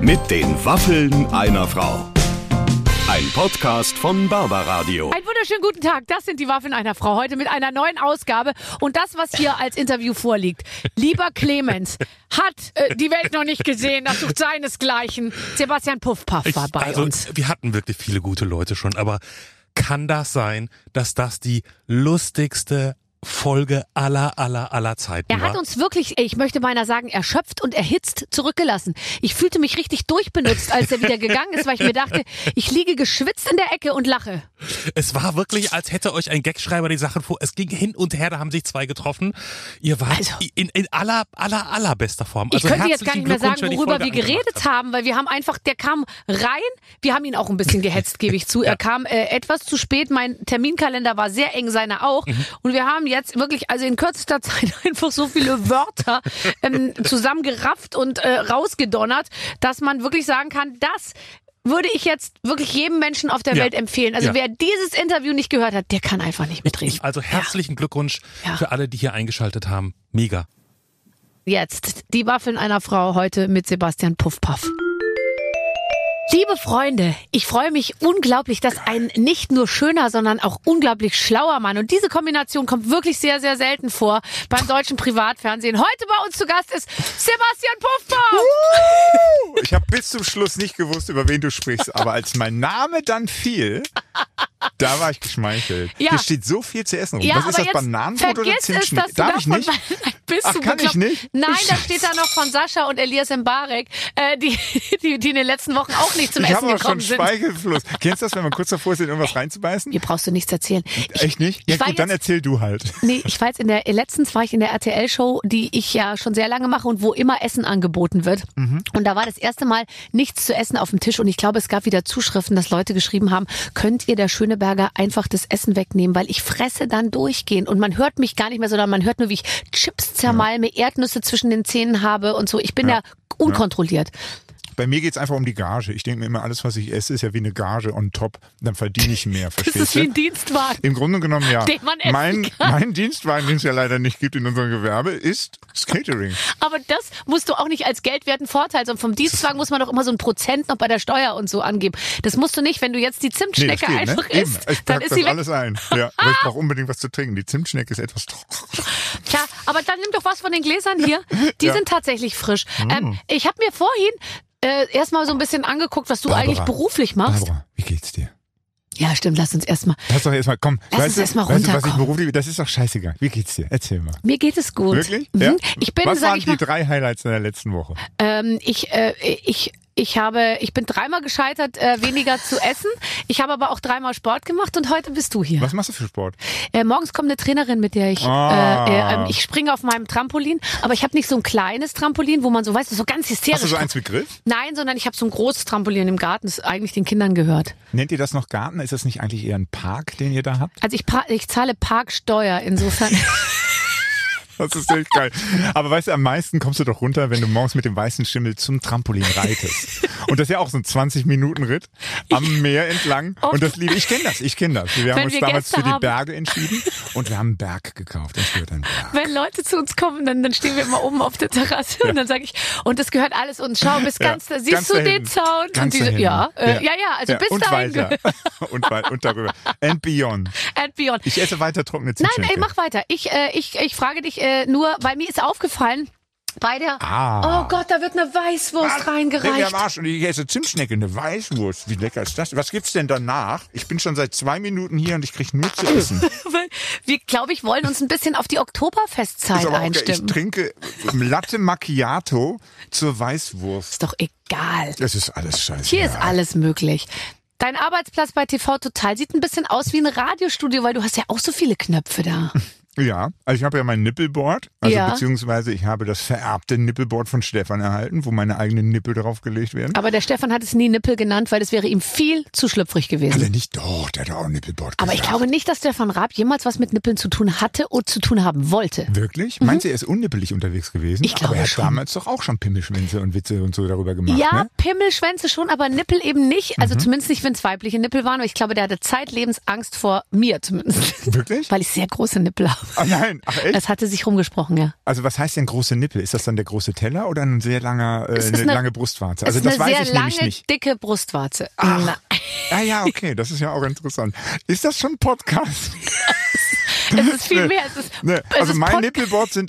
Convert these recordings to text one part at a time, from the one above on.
Mit den Waffeln einer Frau. Ein Podcast von Barbaradio. Einen wunderschönen guten Tag. Das sind die Waffeln einer Frau. Heute mit einer neuen Ausgabe. Und das, was hier als Interview vorliegt. Lieber Clemens, hat die Welt noch nicht gesehen. Das sucht seinesgleichen. Sebastian Puffpaff war bei uns. Wir hatten wirklich viele gute Leute schon, aber kann das sein, dass das die lustigste Folge aller Zeiten war? Er hat uns wirklich, ich möchte beinahe sagen, erschöpft und erhitzt zurückgelassen. Ich fühlte mich richtig durchbenutzt, als er wieder gegangen ist, weil ich mir dachte, ich liege geschwitzt in der Ecke und lache. Es war wirklich, als hätte euch ein Gagschreiber die Sachen vor. Es ging hin und her, da haben sich zwei getroffen. Ihr wart in allerbester Form. Ich könnte jetzt gar nicht mehr sagen, worüber wir geredet haben, weil wir haben einfach, der kam rein, wir haben ihn auch ein bisschen gehetzt, gebe ich zu. Er kam etwas zu spät, mein Terminkalender war sehr eng, seiner auch. Und wir haben jetzt wirklich, also in kürzester Zeit einfach so viele Wörter zusammengerafft und rausgedonnert, dass man wirklich sagen kann, das würde ich jetzt wirklich jedem Menschen auf der Welt empfehlen. Also wer dieses Interview nicht gehört hat, der kann einfach nicht mitreden. Also herzlichen Glückwunsch für alle, die hier eingeschaltet haben. Mega. Jetzt die Waffeln einer Frau heute mit Sebastian Puffpaff. Liebe Freunde, ich freue mich unglaublich, dass ein nicht nur schöner, sondern auch unglaublich schlauer Mann, und diese Kombination kommt wirklich sehr, sehr selten vor beim deutschen Privatfernsehen. Heute bei uns zu Gast ist Sebastian Puffpaff. Ich habe bis zum Schluss nicht gewusst, über wen du sprichst, aber als mein Name dann fiel, da war ich geschmeichelt. Ja. Hier steht so viel zu essen rum. Ja, was ist das, Bananenbrot oder Zimtschnecken? Darf ich nicht? Kann ich nicht? Nein, da steht da noch von Sascha und Elias Mbarek, die in den letzten Wochen auch nicht zum Essen gekommen sind. Ich habe auch schon Speichelfluss. Kennst du das, wenn man kurz davor ist, in irgendwas reinzubeißen? Hier brauchst du nichts erzählen. Echt nicht? Ja gut, dann erzähl du halt. Nee, ich war jetzt letztens war ich in der RTL-Show, die ich ja schon sehr lange mache und wo immer Essen angeboten wird. Und da war das erste Mal nichts zu essen auf dem Tisch, und ich glaube, es gab wieder Zuschriften, dass Leute geschrieben haben, könnt ihr der Schöneberger einfach das Essen wegnehmen, weil ich fresse dann durchgehend und man hört mich gar nicht mehr, sondern man hört nur, wie ich Chips zermalme, Erdnüsse zwischen den Zähnen habe und so. Ich bin ja unkontrolliert. Bei mir geht's einfach um die Gage. Ich denke mir immer, alles, was ich esse, ist ja wie eine Gage on top. Dann verdiene ich mehr, verstehst du? Das ist wie ein Dienstwagen. Im Grunde genommen, ja. Den man essen kann. Mein Dienstwagen, den es ja leider nicht gibt in unserem Gewerbe, ist das Catering. Aber das musst du auch nicht als geldwerten Vorteil, sondern vom Dienstwagen muss man doch immer so ein Prozent noch bei der Steuer und so angeben. Das musst du nicht, wenn du jetzt die Zimtschnecke einfach isst. Ich dann pack ist das sie weg. alles ein. Ja, aber ich brauche unbedingt was zu trinken. Die Zimtschnecke ist etwas trocken. Tja, aber dann nimm doch was von den Gläsern hier. Die sind tatsächlich frisch. Ich habe mir vorhin erstmal so ein bisschen angeguckt, was du eigentlich beruflich machst. Barbara, wie geht's dir? Ja, stimmt, lass uns erstmal. Lass doch erstmal, komm. Lass uns erstmal runterkommen. Was ich beruflich, das ist doch scheißegal. Wie geht's dir? Erzähl mal. Mir geht es gut. Wirklich? Mhm. Ja? Was waren die 3 Highlights in der letzten Woche? Ich bin 3-mal gescheitert, weniger zu essen. Ich habe aber auch 3-mal Sport gemacht, und heute bist du hier. Was machst du für Sport? Morgens kommt eine Trainerin, mit der ich springe auf meinem Trampolin, aber ich habe nicht so ein kleines Trampolin, wo man so, weißt du, so ganz hysterisch. Hast du so eins mit Griff? Nein, sondern ich habe so ein großes Trampolin im Garten, das eigentlich den Kindern gehört. Nennt ihr das noch Garten? Ist das nicht eigentlich eher ein Park, den ihr da habt? Also ich zahle Parksteuer, insofern. Das ist echt geil. Aber weißt du, am meisten kommst du doch runter, wenn du morgens mit dem weißen Schimmel zum Trampolin reitest. Und das ist ja auch so ein 20-Minuten-Ritt am Meer entlang. Und das liebe ich. Ich kenne das. Wir haben uns damals für die Berge entschieden und wir haben einen Berg gekauft. Das gehört ein Berg. Wenn Leute zu uns kommen, dann stehen wir immer oben auf der Terrasse und dann sage ich, und das gehört alles, und schau bis ganz da, siehst du den Zaun? Ganz und diese, also bis und dahin. Weiter. und darüber. And beyond. And beyond. Ich esse weiter trockene Zimtschnecke. Nein, mach weiter. Ich frage dich nur, weil mir ist aufgefallen, bei der, oh Gott, da wird eine Weißwurst reingereicht. Leck mir am Arsch, und ich esse Zimtschnecke, eine Weißwurst. Wie lecker ist das? Was gibt's denn danach? Ich bin schon seit 2 Minuten hier und ich krieg nur zu essen. Wir, glaube ich, wollen uns ein bisschen auf die Oktoberfestzeit einstimmen. Ich trinke Latte Macchiato zur Weißwurst. Ist doch egal. Das ist alles scheiße. Hier ist alles möglich. Dein Arbeitsplatz bei TV Total sieht ein bisschen aus wie ein Radiostudio, weil du hast ja auch so viele Knöpfe da. Ja, also ich habe ja mein Nippelboard, beziehungsweise ich habe das vererbte Nippelboard von Stefan erhalten, wo meine eigenen Nippel draufgelegt werden. Aber der Stefan hat es nie Nippel genannt, weil es wäre ihm viel zu schlüpfrig gewesen. Hat er nicht? Doch, der hat auch ein Nippelboard Aber gesagt. ich glaube nicht, dass Stefan Raab jemals was mit Nippeln zu tun hatte oder zu tun haben wollte. Wirklich? Meinst du, er ist unnippelig unterwegs gewesen? Ich glaube aber er hat schon. damals doch auch schon Pimmelschwänze und Witze und so darüber gemacht, Ja, ne? Pimmelschwänze schon, aber Nippel eben nicht. Also zumindest nicht, wenn es weibliche Nippel waren. Aber ich glaube, der hatte zeitlebens Angst vor mir zumindest. Wirklich? Weil ich sehr große Nippel habe. nein, ach echt? Es hatte sich rumgesprochen, ja. Also was heißt denn große Nippel? Ist das dann der große Teller oder ein sehr langer, eine lange Brustwarze? Also das weiß ich nämlich nicht. Dicke Brustwarze. Ja, okay, das ist ja auch interessant. Ist das schon Podcast? Es ist viel mehr. Also mein Nippelboard sind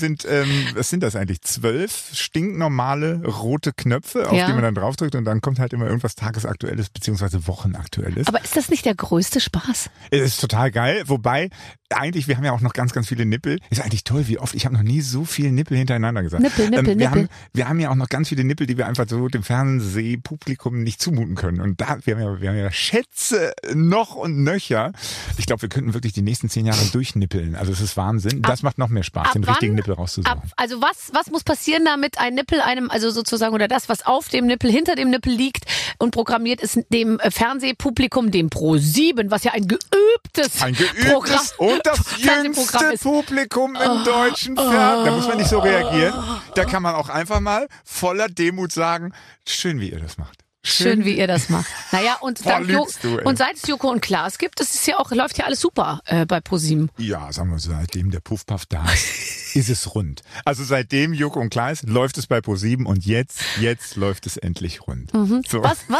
was sind das eigentlich? 12 stinknormale rote Knöpfe, auf die man dann draufdrückt und dann kommt halt immer irgendwas Tagesaktuelles bzw. Wochenaktuelles. Aber ist das nicht der größte Spaß? Es ist total geil, wobei eigentlich, wir haben ja auch noch ganz, ganz viele Nippel. Ist eigentlich toll, wie oft, ich habe noch nie so viele Nippel hintereinander gesagt. Nippel. Wir haben ja auch noch ganz viele Nippel, die wir einfach so dem Fernsehpublikum nicht zumuten können. Und da, wir haben ja Schätze noch und nöcher. Ich glaube, wir könnten wirklich die nächsten 10 Jahre durchnippeln. Also es ist Wahnsinn. Das macht noch mehr Spaß, den richtigen Nippel rauszusuchen. Also was muss passieren, damit ein Nippel also sozusagen, oder das, was auf dem Nippel, hinter dem Nippel liegt und programmiert ist, dem Fernsehpublikum, dem Pro7, was ja ein geübtes Programm und das jüngste Publikum im deutschen Fernsehen. Da muss man nicht so reagieren. Da kann man auch einfach mal voller Demut sagen, schön, wie ihr das macht. Schön, wie ihr das macht. Naja, und seit es Joko und Klaas gibt, das ist ja auch, läuft ja alles super bei ProSieben. Ja, sagen wir so, seitdem der Puffpuff da ist es rund. Also seitdem Joko und Klaas läuft es bei ProSieben und jetzt läuft es endlich rund. Mhm. So.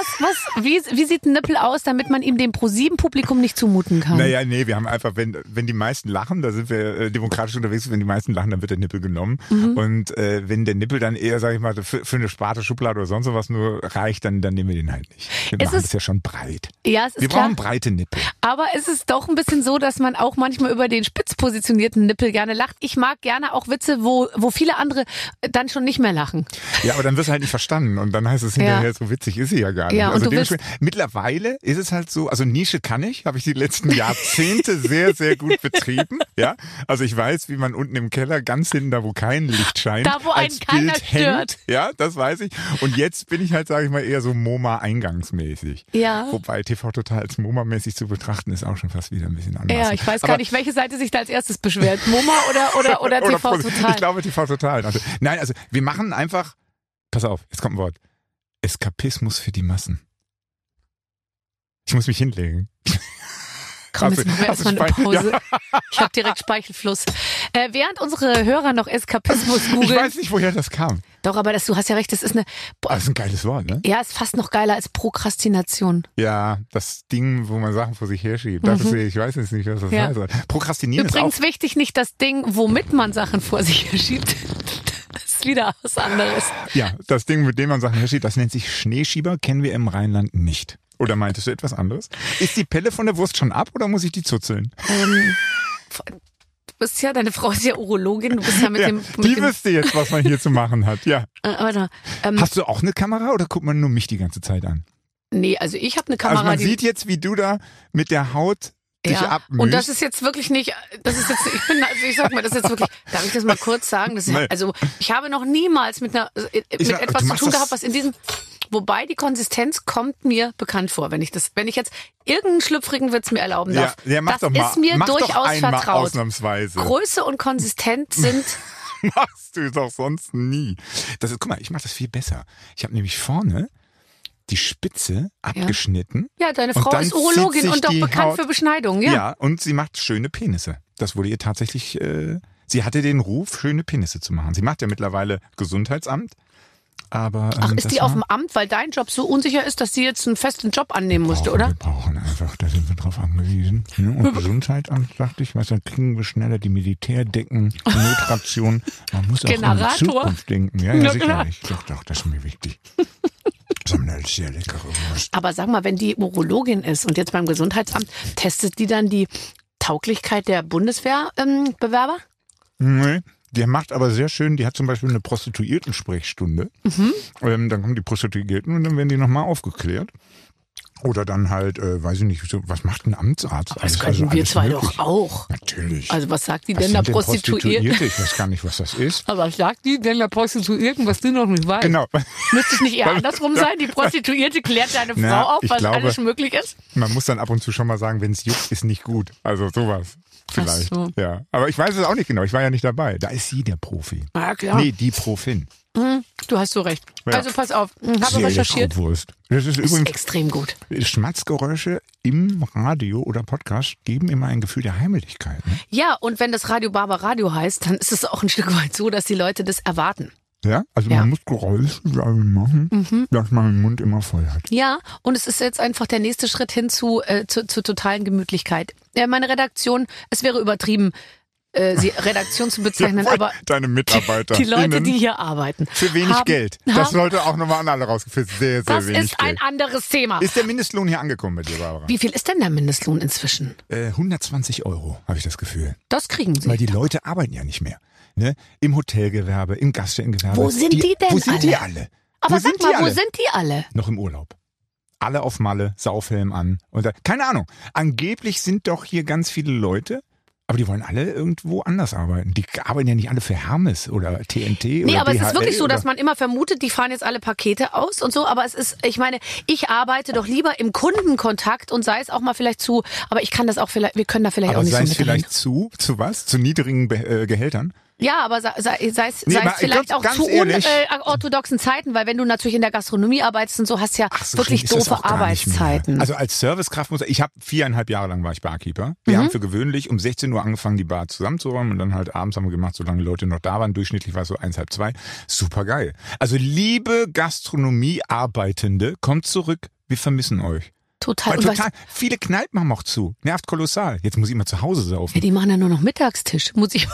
Wie sieht ein Nippel aus, damit man ihm dem ProSieben-Publikum nicht zumuten kann? Naja, nee, wir haben einfach, wenn die meisten lachen, da sind wir demokratisch unterwegs, wenn die meisten lachen, dann wird der Nippel genommen. Und wenn der Nippel dann eher, sag ich mal, für eine Sparte, Schublade oder sonst was nur reicht, dann nehmen wir den halt nicht. Wir machen das ja schon breit. Ja, es ist wir brauchen breite Nippel. Aber es ist doch ein bisschen so, dass man auch manchmal über den spitz positionierten Nippel gerne lacht. Ich mag gerne auch Witze, wo viele andere dann schon nicht mehr lachen. Ja, aber dann wirst du halt nicht verstanden und dann heißt es hinterher, so witzig ist sie ja gar nicht. Ja, also mittlerweile ist es halt so, also Nische kann ich, habe ich die letzten Jahrzehnte sehr, sehr gut betrieben. Ja, also ich weiß, wie man unten im Keller ganz hinten, da wo kein Licht scheint, da wo einen keiner stört. Ja, das weiß ich. Und jetzt bin ich halt, sage ich mal, eher so MoMA-eingangsmäßig. Ja. Wobei TV Total als MoMA-mäßig zu betrachten ist auch schon fast wieder ein bisschen anders. Ja, ich weiß gar nicht, welche Seite sich da als erstes beschwert. MoMA oder TV Total? Ich glaube TV Total. Also, nein, also wir machen einfach, pass auf, jetzt kommt ein Wort. Eskapismus für die Massen. Ich muss mich hinlegen. Komm, jetzt machen wir erstmal eine Pause. Ja. Ich habe direkt Speichelfluss. Während unsere Hörer noch Eskapismus googeln. Ich weiß nicht, woher das kam. Doch, aber du hast ja recht, das ist das ist ein geiles Wort, ne? Ja, ist fast noch geiler als Prokrastination. Ja, das Ding, wo man Sachen vor sich herschiebt. Ich weiß jetzt nicht, was das heißt. Prokrastinieren übrigens ist auch wichtig, nicht das Ding, womit man Sachen vor sich herschiebt. Das ist wieder was anderes. Ja, das Ding, mit dem man Sachen herschiebt, das nennt sich Schneeschieber, kennen wir im Rheinland nicht. Oder meintest du etwas anderes? Ist die Pelle von der Wurst schon ab oder muss ich die zuzeln? Deine Frau ist ja Urologin, du bist ja die wüsste jetzt, was man hier zu machen hat, ja. Warte, hast du auch eine Kamera oder guckt man nur mich die ganze Zeit an? Nee, also ich habe eine Kamera. Also man sieht jetzt, wie du da mit der Haut dich abmühst. Und das ist jetzt wirklich nicht, ich sag mal, das ist jetzt wirklich, darf ich das mal kurz sagen? Also ich habe noch niemals mit etwas zu tun gehabt, was in diesem, wobei die Konsistenz kommt mir bekannt vor, wenn ich jetzt irgendeinen schlüpfrigen Witz mir erlauben darf. Ja, mach das doch mal. Ist mir mach durchaus doch vertraut. Ausnahmsweise. Größe und Konsistenz sind... Machst du doch sonst nie. Guck mal, ich mache das viel besser. Ich habe nämlich vorne die Spitze abgeschnitten. Ja, deine Frau ist Urologin und doch bekannt für Beschneidungen. Ja, und sie macht schöne Penisse. Das wurde ihr tatsächlich, sie hatte den Ruf, schöne Penisse zu machen. Sie macht ja mittlerweile Gesundheitsamt. Aber, ach, ist die auf dem Amt, weil dein Job so unsicher ist, dass sie jetzt einen festen Job annehmen musste, oder? Wir brauchen einfach, da sind wir drauf angewiesen. Und Gesundheitsamt, dachte ich, dann kriegen wir schneller die Militärdecken, die Notration. Man muss auch an die Zukunft denken. Ja, sicherlich. Doch, das ist mir wichtig. Das ist eine sehr leckere Wurst. Aber sag mal, wenn die Urologin ist und jetzt beim Gesundheitsamt, testet die dann die Tauglichkeit der Bundeswehrbewerber? Nee. Die macht aber sehr schön, die hat zum Beispiel eine Prostituierten-Sprechstunde. Dann kommen die Prostituierten und dann werden die nochmal aufgeklärt. Oder dann halt, weiß ich nicht, was macht ein Amtsarzt? Aber das können wir zwei doch auch. Natürlich. Also was sagt die denn der Prostituierten? Ich weiß gar nicht, was das ist. Aber was sagt die denn der Prostituierten, was du noch nicht weißt? Genau. Müsste es nicht eher andersrum sein? Die Prostituierte klärt deine Frau auf, was alles möglich ist? Man muss dann ab und zu schon mal sagen, wenn es juckt, ist nicht gut. Also sowas. Vielleicht. Ach so. Ja. Aber ich weiß es auch nicht genau. Ich war ja nicht dabei. Da ist sie der Profi. Ja, klar. Nee, die Profin. Du hast so recht. Ja. Also pass auf. Habe recherchiert. Wurst. Das ist übrigens extrem gut. Schmatzgeräusche im Radio oder Podcast geben immer ein Gefühl der Heimlichkeit. Ne? Ja, und wenn das Radio Barbaradio heißt, dann ist es auch ein Stück weit so, dass die Leute das erwarten. Ja, also man muss Geräusche machen, dass man den Mund immer voll hat. Ja, und es ist jetzt einfach der nächste Schritt hin zur totalen Gemütlichkeit. Meine Redaktion, es wäre übertrieben, sie Redaktion zu bezeichnen, aber deine Mitarbeiter, die Leute, die hier arbeiten. Für wenig Geld. Das sollte auch nochmal an alle rausgeführt. Sehr, sehr wenig Geld. Das ist ein anderes Thema. Ist der Mindestlohn hier angekommen bei dir, Barbara? Wie viel ist denn der Mindestlohn inzwischen? 120 €, habe ich das Gefühl. Das kriegen sie. Weil die Leute arbeiten ja nicht mehr. Ne? Im Hotelgewerbe, im Gaststättengewerbe. Wo sind die denn Wo sind die alle? Aber sag mal, wo sind die alle? Noch im Urlaub. Alle auf Malle, Saufhelm an. Und keine Ahnung. Angeblich sind doch hier ganz viele Leute, aber die wollen alle irgendwo anders arbeiten. Die arbeiten ja nicht alle für Hermes oder TNT oder Nee, aber DHL, es ist wirklich so, oder? dass man immer vermutet, die fahren jetzt alle Pakete aus und so. Aber es ist, ich meine, ich arbeite doch lieber im Kundenkontakt und sei es auch mal vielleicht aber ich kann das auch vielleicht, wir können da vielleicht aber auch nicht so sei es mitreden. vielleicht zu was? Zu niedrigen Gehältern? Ja, aber sei es Nee, vielleicht auch ganz zu ehrlich. unorthodoxen Zeiten, weil wenn du natürlich in der Gastronomie arbeitest und so, hast ja So wirklich schlimm ist das doofe auch gar nicht mehr. Arbeitszeiten. Also als Servicekraft ich habe 4,5 Jahre lang war ich Barkeeper. Wir haben für gewöhnlich um 16 Uhr angefangen, die Bar zusammenzuräumen und dann halt abends haben wir gemacht, solange die Leute noch da waren. Durchschnittlich war es so 1, halb 2. Super geil. Also liebe Gastronomiearbeitende, kommt zurück. Wir vermissen euch. Total. Weil viele Kneipen haben auch zu. Nervt kolossal. Jetzt muss ich immer zu Hause saufen. Ja, die machen ja nur noch Mittagstisch.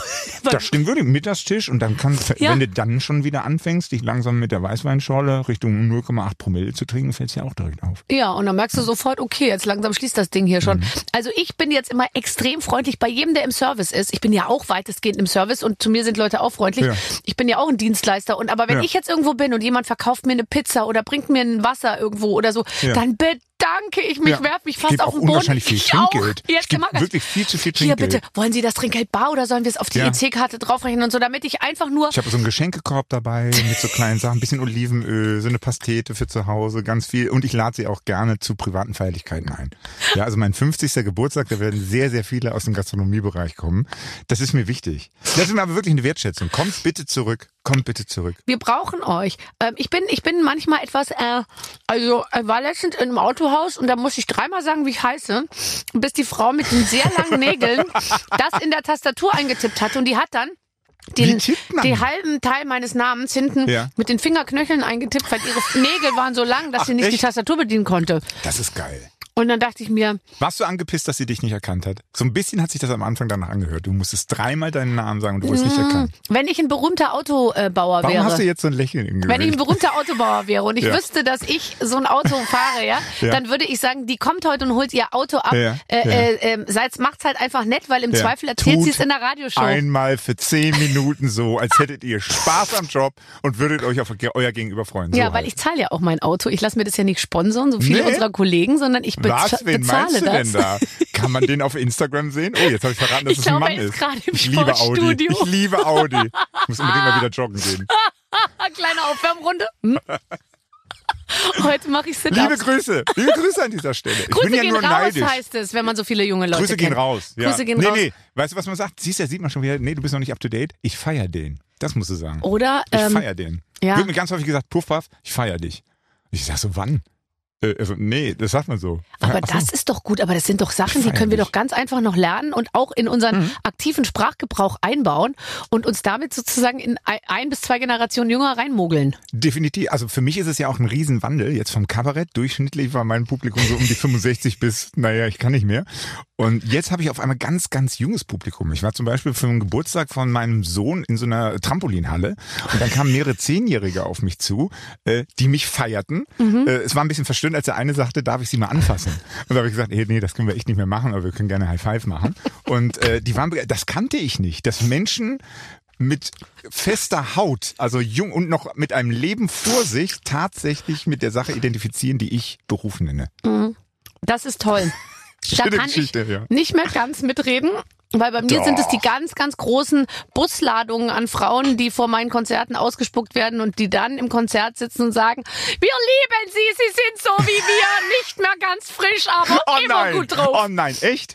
Das stimmt wirklich. Mittagstisch und dann wenn du dann schon wieder anfängst, dich langsam mit der Weißweinschorle Richtung 0,8 Promille zu trinken, fällt es ja auch direkt auf. Ja, und dann merkst du sofort, okay, jetzt langsam schließt das Ding hier schon. Also ich bin jetzt immer extrem freundlich bei jedem, der im Service ist. Ich bin ja auch weitestgehend im Service und zu mir sind Leute auch freundlich. Ja. Ich bin ja auch ein Dienstleister. Aber wenn ich jetzt irgendwo bin und jemand verkauft mir eine Pizza oder bringt mir ein Wasser irgendwo oder so, dann bedanke ich mich, werf mich fast auf den Boden. Unwahrscheinlich viel Trinkgeld. Jetzt wirklich viel zu viel Hier Trinkgeld. bitte, wollen Sie das Trinkgeld bar oder sollen wir es auf die EC-Karte draufrechnen und so, damit ich einfach nur... Ich habe so einen Geschenkekorb dabei mit so kleinen Sachen, ein bisschen Olivenöl, so eine Pastete für zu Hause, ganz viel. Und ich lade sie auch gerne zu privaten Feierlichkeiten ein. Ja, also mein 50. Geburtstag, da werden sehr, sehr viele aus dem Gastronomiebereich kommen. Das ist mir wichtig. Das ist mir aber wirklich eine Wertschätzung. Kommt bitte zurück. Wir brauchen euch. Ich bin manchmal etwas, war letztens in einem Autohaus und da musste ich 3-mal sagen, wie ich heiße, bis die Frau mit den sehr langen Nägeln das in der Tastatur eingetippt hat und die hat dann den halben Teil meines Namens hinten mit den Fingerknöcheln eingetippt, weil ihre Nägel waren so lang, dass sie nicht die Tastatur bedienen konnte. Das ist geil. Und dann dachte ich mir... Warst du angepisst, dass sie dich nicht erkannt hat? So ein bisschen hat sich das am Anfang danach angehört. Du musstest 3-mal deinen Namen sagen und du wurdest nicht erkannt. Wenn ich ein berühmter Autobauer wäre... Warum hast du jetzt so ein Lächeln im Gesicht? Wenn ich ein berühmter Autobauer wäre und ich wüsste, dass ich so ein Auto fahre, dann würde ich sagen, die kommt heute und holt ihr Auto ab. Macht's halt einfach nett, weil im Zweifel erzählt sie es in der Radioshow. Einmal für 10 Minuten so, als hättet ihr Spaß am Job und würdet euch auf euer Gegenüber freuen. So weil ich zahle ja auch mein Auto. Ich lasse mir das ja nicht sponsern, so viele unserer Kollegen, sondern ich bezahle meinst du denn da? Kann man den auf Instagram sehen? Oh, jetzt habe ich verraten, dass es ein Mann ist. Ich liebe Audi. Ich liebe Audi. Ich muss unbedingt mal wieder joggen gehen. Kleine Aufwärmrunde. Heute mache ich Sit-Ups. Liebe Grüße an dieser Stelle. Ich Grüße bin ja gehen nur raus, neidisch. Heißt es, wenn man so viele junge Leute Grüße kennt. gehen raus. Ja. Grüße gehen raus. Nee, weißt du, was man sagt? Sieht man schon wieder, nee, du bist noch nicht up to date. Ich feiere den. Das musst du sagen. Oder, ich feiere den. Wird mir ganz häufig gesagt, Puff, ich feiere dich. Ich sag so, wann? Nee, das sagt man so. Aber das ist doch gut, aber das sind doch Sachen, die können wir doch ganz einfach noch lernen und auch in unseren aktiven Sprachgebrauch einbauen und uns damit sozusagen in 1 bis 2 Generationen jünger reinmogeln. Definitiv. Also für mich ist es ja auch ein Riesenwandel. Jetzt vom Kabarett, durchschnittlich war mein Publikum so um die 65 bis, ich kann nicht mehr. Und jetzt habe ich auf einmal ganz, ganz junges Publikum. Ich war zum Beispiel für den Geburtstag von meinem Sohn in so einer Trampolinhalle und dann kamen mehrere 10-Jährige auf mich zu, die mich feierten. Es war ein bisschen verstörend, als der eine sagte, darf ich sie mal anfassen? Und da habe ich gesagt, nee, das können wir echt nicht mehr machen, aber wir können gerne High Five machen. Und die waren das kannte ich nicht, dass Menschen mit fester Haut, also jung und noch mit einem Leben vor sich, tatsächlich mit der Sache identifizieren, die ich Beruf nenne. Das ist toll. Da kann ich nicht mehr ganz mitreden, weil bei mir sind es die ganz, ganz großen Busladungen an Frauen, die vor meinen Konzerten ausgespuckt werden und die dann im Konzert sitzen und sagen, wir lieben Sie, Sie sind so wie wir, nicht mehr ganz frisch, aber immer gut drauf. Oh nein, echt?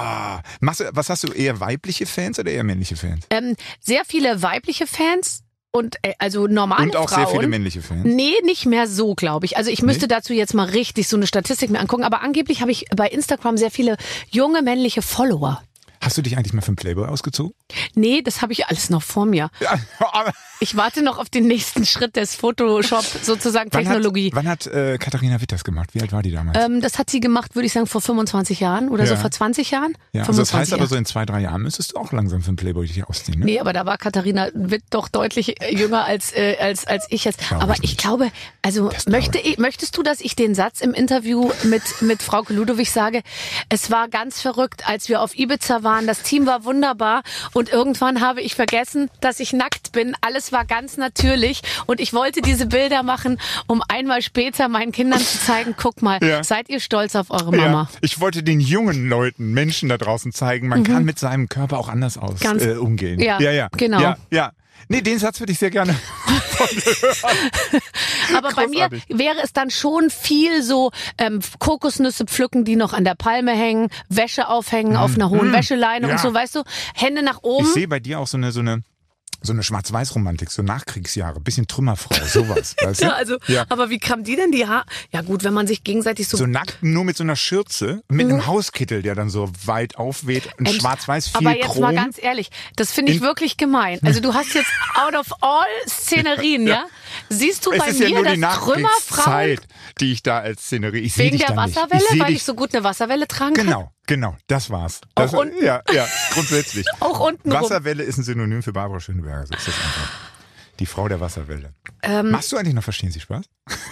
Was hast du, eher weibliche Fans oder eher männliche Fans? Sehr viele weibliche Fans. und also normale Und auch Frauen. sehr viele männliche Fans. Nee, nicht mehr so, glaube ich. Also ich müsste dazu jetzt mal richtig so eine Statistik mir angucken. Aber angeblich habe ich bei Instagram sehr viele junge männliche Follower. Hast du dich eigentlich mal für einen Playboy ausgezogen? Nee, das habe ich alles noch vor mir. Ja, aber Ich warte noch auf den nächsten Schritt des Photoshop, sozusagen Technologie. Wann hat Katharina Witt das gemacht? Wie alt war die damals? Das hat sie gemacht, würde ich sagen, vor 25 Jahren oder so Ja. vor 20 Jahren. Ja, also das heißt aber so in 2-3 Jahren müsstest du auch langsam für einen Playboy dich ausziehen, ne? Nee, aber da war Katharina Witt doch deutlich jünger als ich jetzt. Glaube Aber ich ich nicht. glaube, also möchtest du, dass ich den Satz im Interview mit Frauke Ludowig sage? Es war ganz verrückt, als wir auf Ibiza waren. Das Team war wunderbar und irgendwann habe ich vergessen, dass ich nackt bin. Alles war ganz natürlich und ich wollte diese Bilder machen, um einmal später meinen Kindern zu zeigen, guck mal, Ja. seid ihr stolz auf eure Mama? Ja, ich wollte den jungen Leuten, Menschen da draußen zeigen, man kann mit seinem Körper auch anders umgehen. Ja, genau. Ja. Nee, den Satz würde ich sehr gerne von dir hören. Aber bei mir Großartig. wäre es dann schon viel so Kokosnüsse pflücken, die noch an der Palme hängen, Wäsche aufhängen auf einer hohen Wäscheleine Ja. und so, weißt du, Hände nach oben. Ich sehe bei dir auch so eine Schwarz-Weiß-Romantik, so Nachkriegsjahre, bisschen Trümmerfrau, sowas. Weißt du? Ja, also, Ja. aber wie kam die denn die Haare? Ja gut, wenn man sich gegenseitig so So nackt, nur mit so einer Schürze, mit einem Hauskittel, der dann so weit aufweht, ein Schwarz-Weiß, viel Aber jetzt Chrom. mal ganz ehrlich, das finde ich wirklich gemein. Also du hast jetzt out of all Szenerien, ja? Siehst du Es bei ist ja mir, nur die dass Trümmerfrauen Nachkriegszeit, die ich da als Szenerie, ich sehe wegen dich der da nicht. Wasserwelle, Ich seh weil dich, ich so gut eine Wasserwelle tragen kann? Genau, das war's. Auch Das, unten? Ja, grundsätzlich. Auch untenrum. Wasserwelle ist ein Synonym für Barbara Schöneberger, so ist das einfach. Die Frau der Wasserwelle. Machst du eigentlich noch Verstehen Sie Spaß?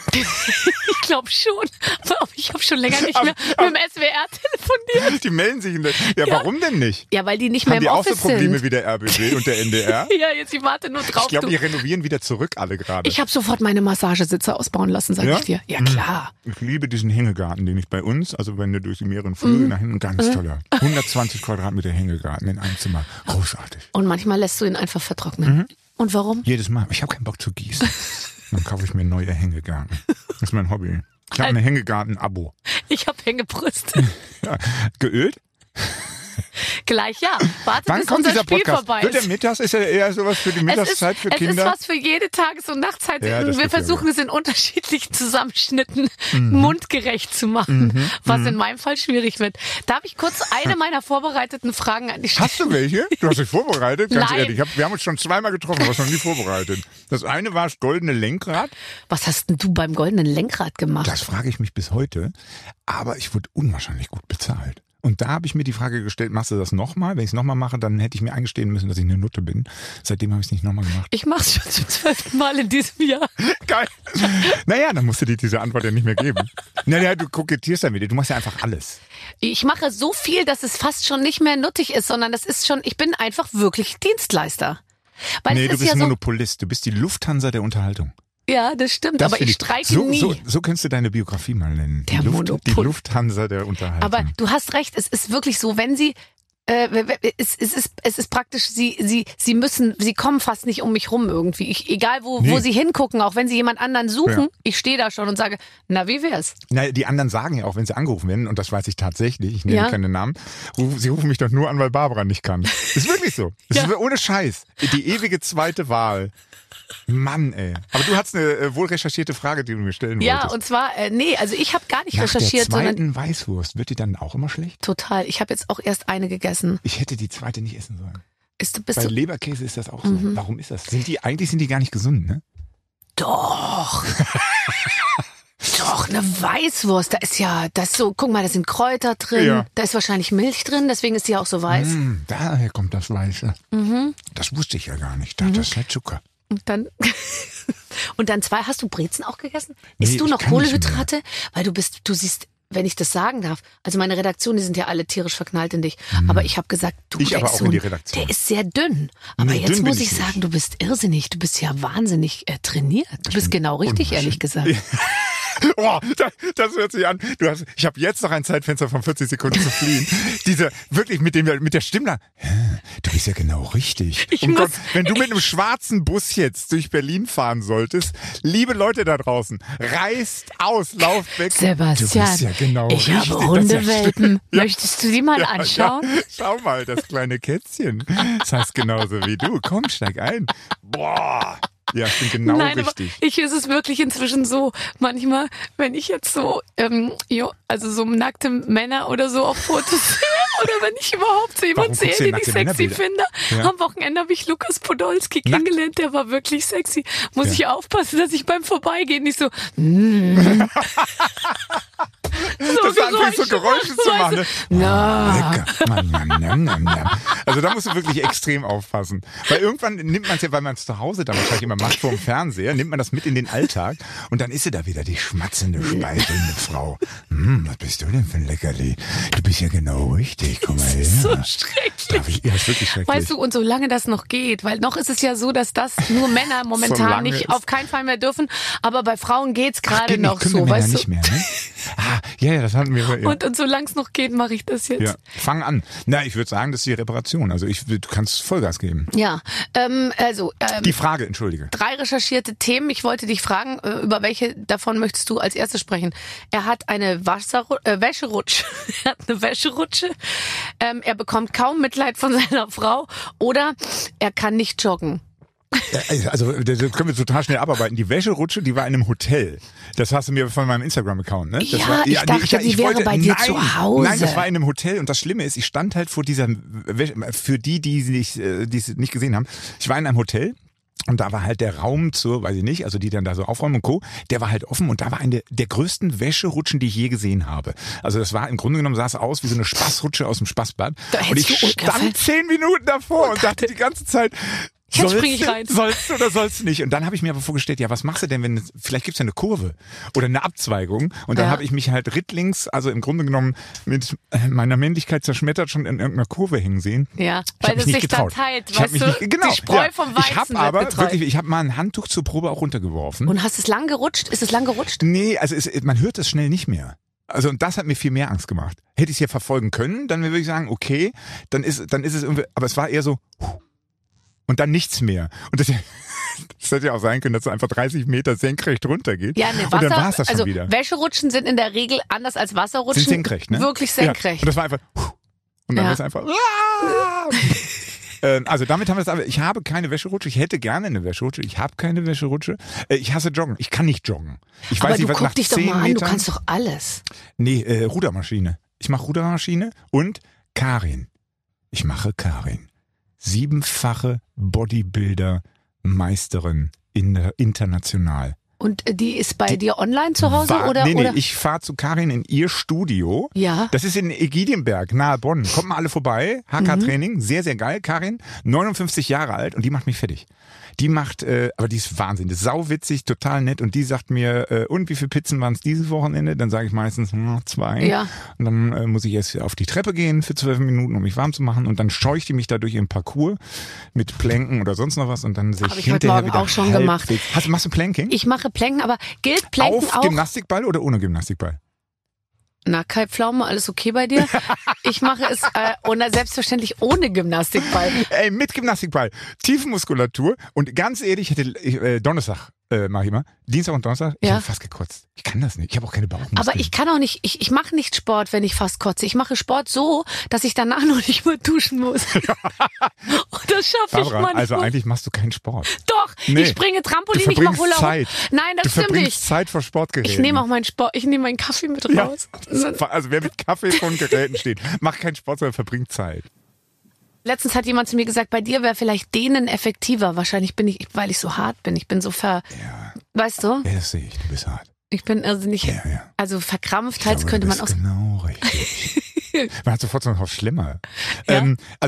Ich glaube schon. Aber ich habe schon länger nicht mehr mit dem SWR telefoniert. Die melden sich. Ja, warum denn nicht? Ja, weil die nicht mehr Haben im die auch so Office Probleme sind. wie der RBB und der NDR? Ja, jetzt ich warte nur drauf. Ich glaube, du. die renovieren wieder zurück alle gerade. Ich habe sofort meine Massagesitze ausbauen lassen, sag Ja? ich dir. Ja, klar. Ich liebe diesen Hängegarten, den ich bei uns, also wenn du durch die mehreren Flüge nach hinten, ganz toller. 120 Quadratmeter Hängegarten in einem Zimmer. Großartig. Und manchmal lässt du ihn einfach vertrocknen. Und warum? Jedes Mal. Ich habe keinen Bock zu gießen. Dann kaufe ich mir neue Hängegarten. Das ist mein Hobby. Ich habe ein Hängegarten-Abo. Ich habe Hängebrüste. Ja. Geölt? Gleich, ja. Warte, Wann bis kommt unser dieser Spiel Podcast? vorbei Wird ist. der mittags? Ist ja eher sowas für die Mittagszeit für es Kinder? ist was für jede Tages- und Nachtzeit. Ja, das Wir stimmt ja versuchen es in unterschiedlichen Zusammenschnitten mundgerecht zu machen, was in meinem Fall schwierig wird. Darf ich kurz eine meiner vorbereiteten Fragen an dich stellen? Hast du welche? Du hast dich vorbereitet? Ganz Nein. ehrlich, wir haben uns schon zweimal getroffen, du hast noch nie vorbereitet. Das eine war das goldene Lenkrad. Was hast denn du beim goldenen Lenkrad gemacht? Das frage ich mich bis heute. Aber ich wurde unwahrscheinlich gut bezahlt. Und da habe ich mir die Frage gestellt, machst du das nochmal? Wenn ich es nochmal mache, dann hätte ich mir eingestehen müssen, dass ich eine Nutte bin. Seitdem habe ich es nicht nochmal gemacht. Ich mach's schon zum 12. Mal in diesem Jahr. Geil. Naja, dann musst du dir diese Antwort ja nicht mehr geben. Naja, du kokettierst dann wieder. Du machst ja einfach alles. Ich mache so viel, dass es fast schon nicht mehr nuttig ist, sondern das ist schon, ich bin einfach wirklich Dienstleister. Weil Nee, es du ist bist ja so, Monopolist. Du bist die Lufthansa der Unterhaltung. ja, das stimmt, aber find ich streike so, nie. So könntest du deine Biografie mal nennen. Der Die Monopol. Lufthansa der Unterhaltung. Aber du hast recht, es ist wirklich so, wenn sie es ist praktisch, sie kommen fast nicht um mich rum irgendwie. Egal wo sie hingucken, auch wenn sie jemand anderen suchen, Ja. ich stehe da schon und sage, na, wie wär's? Na, die anderen sagen ja auch, wenn sie angerufen werden, und das weiß ich tatsächlich, ich nenne Ja. keine Namen, sie rufen mich doch nur an, weil Barbara nicht kann. Ist wirklich so. Das Ja. ist ohne Scheiß. Die ewige zweite Wahl. Mann, ey. Aber du hast eine wohl recherchierte Frage, die du mir stellen Ja, wolltest. und zwar, nee, also ich habe gar nicht Nach recherchiert, der sondern zweiten Weißwurst, wird die dann auch immer schlecht? total. Ich habe jetzt auch erst eine gegessen. Ich hätte die zweite nicht essen sollen. Bist Bei du Leberkäse ist das auch so. Warum ist das? Eigentlich sind die gar nicht gesund, ne? Doch. Doch, eine Weißwurst, das ist so, guck mal, da sind Kräuter drin, Ja. da ist wahrscheinlich Milch drin, deswegen ist die auch so weiß. Daher kommt das Weiße. Das wusste ich ja gar nicht. Ich dachte, das ist halt Zucker. Und dann, und dann zwei, hast du Brezen auch gegessen? Nee, Isst du ich noch kann nicht Kohlenhydrate? Weil du siehst, wenn ich das sagen darf, also meine Redaktion, die sind ja alle tierisch verknallt in dich, aber ich habe gesagt, du Ich aber der auch in die Sohn, Redaktion. der ist sehr dünn. Aber Nee, jetzt dünn muss bin ich ich sagen, nicht. du bist irrsinnig, du bist ja wahnsinnig trainiert. Du bist genau richtig, ehrlich gesagt. Oh, das hört sich an. Ich habe jetzt noch ein Zeitfenster von 40 Sekunden zu fliehen. Wirklich mit der Stimme. Du bist ja genau richtig. Gott, wenn du mit einem schwarzen Bus jetzt durch Berlin fahren solltest, liebe Leute da draußen, reißt aus, lauft weg. Sebastian, du bist ja genau ich richtig. habe Das Hundewelpen. Ja. Möchtest du die mal anschauen? Ja, schau mal, das kleine Kätzchen. Das heißt genauso wie du. Komm, steig ein. Boah. Ja, ich bin genau richtig. Es ist wirklich inzwischen so, manchmal, wenn ich jetzt so, so nackte Männer oder so auf Fotos sehe, oder wenn ich überhaupt so jemanden sehe, den ich sexy finde. Ja. Am Wochenende habe ich Lukas Podolski kennengelernt, der war wirklich sexy. Muss ich aufpassen, dass ich beim Vorbeigehen nicht so das anfängt so Geräusche zu machen. Ne? Na. Also da musst du wirklich extrem aufpassen. Weil irgendwann nimmt man es ja, weil man es zu Hause dann wahrscheinlich immer macht vor dem Fernseher, nimmt man das mit in den Alltag und dann ist sie da wieder die schmatzende, speichelnde Frau. Was bist du denn für ein Leckerli? Du bist ja genau richtig, komm mal her. Das ist so schrecklich. Ja, ist wirklich schrecklich. Weißt du, und solange das noch geht, weil noch ist es ja so, dass das nur Männer momentan nicht auf keinen Fall mehr dürfen, aber bei Frauen geht's gerade noch so, weißt du? Nicht mehr, ne? Ja, das hatten wir. Ja. Und solange es noch geht, mache ich das jetzt. Ja, fang an. Na, ich würde sagen, das ist die Reparation. Also du kannst Vollgas geben. Ja, die Frage, entschuldige. 3 recherchierte Themen. Ich wollte dich fragen, über welche davon möchtest du als erstes sprechen? Er hat eine Wäscherutsche. Er hat eine Wäscherutsche. Er bekommt kaum Mitleid von seiner Frau oder er kann nicht joggen. Also das können wir total schnell abarbeiten. Die Wäscherutsche, die war in einem Hotel. Das hast du mir von meinem Instagram-Account, ne? Das war, ich dachte, die wäre bei dir zu Hause. Nein, das war in einem Hotel und das Schlimme ist, ich stand halt vor dieser für die es nicht gesehen haben, ich war in einem Hotel. Und da war halt der Raum weiß ich nicht, also die dann da so aufräumen und Co., der war halt offen und da war eine der größten Wäscherutschen, die ich je gesehen habe. Also das war im Grunde genommen, sah es aus wie so eine Spaßrutsche aus dem Spaßbad. Und ich stand 10 Minuten davor und dachte die ganze Zeit, jetzt spring ich rein. Sollst du oder sollst du nicht? Und dann habe ich mir aber vorgestellt, ja, was machst du denn, wenn vielleicht gibt's ja eine Kurve oder eine Abzweigung. Und dann habe ich mich halt rittlings, also im Grunde genommen mit meiner Männlichkeit zerschmettert schon in irgendeiner Kurve hängen sehen. Ja, weil es sich dann teilt, weißt du, die Spreu vom Weizen ich habe aber wirklich, ich habe mal ein Handtuch zur Probe auch runtergeworfen. Und hast es lang gerutscht? Ist es lang gerutscht? Nee, also man hört es schnell nicht mehr. Also und das hat mir viel mehr Angst gemacht. Hätte ich es hier verfolgen können, dann würde ich sagen, okay, dann ist es irgendwie, aber es war eher so und dann nichts mehr. Und das hätte ja auch sein können, dass es einfach 30 Meter senkrecht runtergeht. Ja, und dann war es das schon wieder. Wäscherutschen sind in der Regel anders als Wasserrutschen. Sind senkrecht, ne? Wirklich senkrecht. Ja. Und das war einfach und dann war es einfach also damit haben wir es. Ich habe keine Wäscherutsche. Ich hätte gerne eine Wäscherutsche. Ich habe keine Wäscherutsche. Ich hasse Joggen. Ich kann nicht joggen. Ich aber weiß nicht, was nach guck dich 10 doch mal an. Metern, du kannst doch alles. Nee, Rudermaschine. Ich mache Rudermaschine und Karin. Ich mache Karin. 7-fache Bodybuilder-Meisterin international. Und die ist bei dir online zu Hause? Nee, ich fahre zu Karin in ihr Studio. Ja. Das ist in Ägidienberg, nahe Bonn. Kommt mal alle vorbei. HK-Training, sehr, sehr geil. Karin, 59 Jahre alt und die macht mich fertig. Die macht, aber die ist Wahnsinn, das ist sauwitzig, total nett und die sagt mir, und wie viele Pizzen waren es dieses Wochenende? Dann sage ich meistens 2. Ja. Und dann muss ich erst auf die Treppe gehen für 12 Minuten, um mich warm zu machen und dann scheucht die mich da durch ihren Parcours mit Planken oder sonst noch was und dann sehe ich hinterher wieder auch schon gemacht. Machst du Planking? Ich mache Planken, aber gilt Planken auf auch? Gymnastikball oder ohne Gymnastikball? Na, Kai Pflaume, alles okay bei dir? Ich mache es selbstverständlich ohne Gymnastikball. Ey, mit Gymnastikball. Tiefenmuskulatur und ganz ehrlich, Donnerstag mache ich immer. Dienstag und Donnerstag, ich habe fast gekotzt. Ich kann das nicht. Ich habe auch keine Bauchmuskeln. Aber ich kann auch nicht, ich mache nicht Sport, wenn ich fast kotze. Ich mache Sport so, dass ich danach noch nicht mal duschen muss. Und das schaffe ich manchmal. Also eigentlich machst du keinen Sport. Doch, ich springe Trampolin, ich mache Hula Hoop. Nein, das stimmt nicht. Du verbringst Zeit vor Sportgeräten. Ich nehme auch meinen Kaffee mit raus. Also wer mit Kaffee vor Geräten steht, macht keinen Sport, sondern verbringt Zeit. Letztens hat jemand zu mir gesagt, bei dir wäre vielleicht Dehnen effektiver. Wahrscheinlich bin ich, weil ich so hart bin. Ich bin so weißt du? Ja, das sehe ich. Du bist hart. Ich bin also nicht, also verkrampft, halt könnte man auch. Genau richtig. Man hat sofort so noch schlimmer. Ja.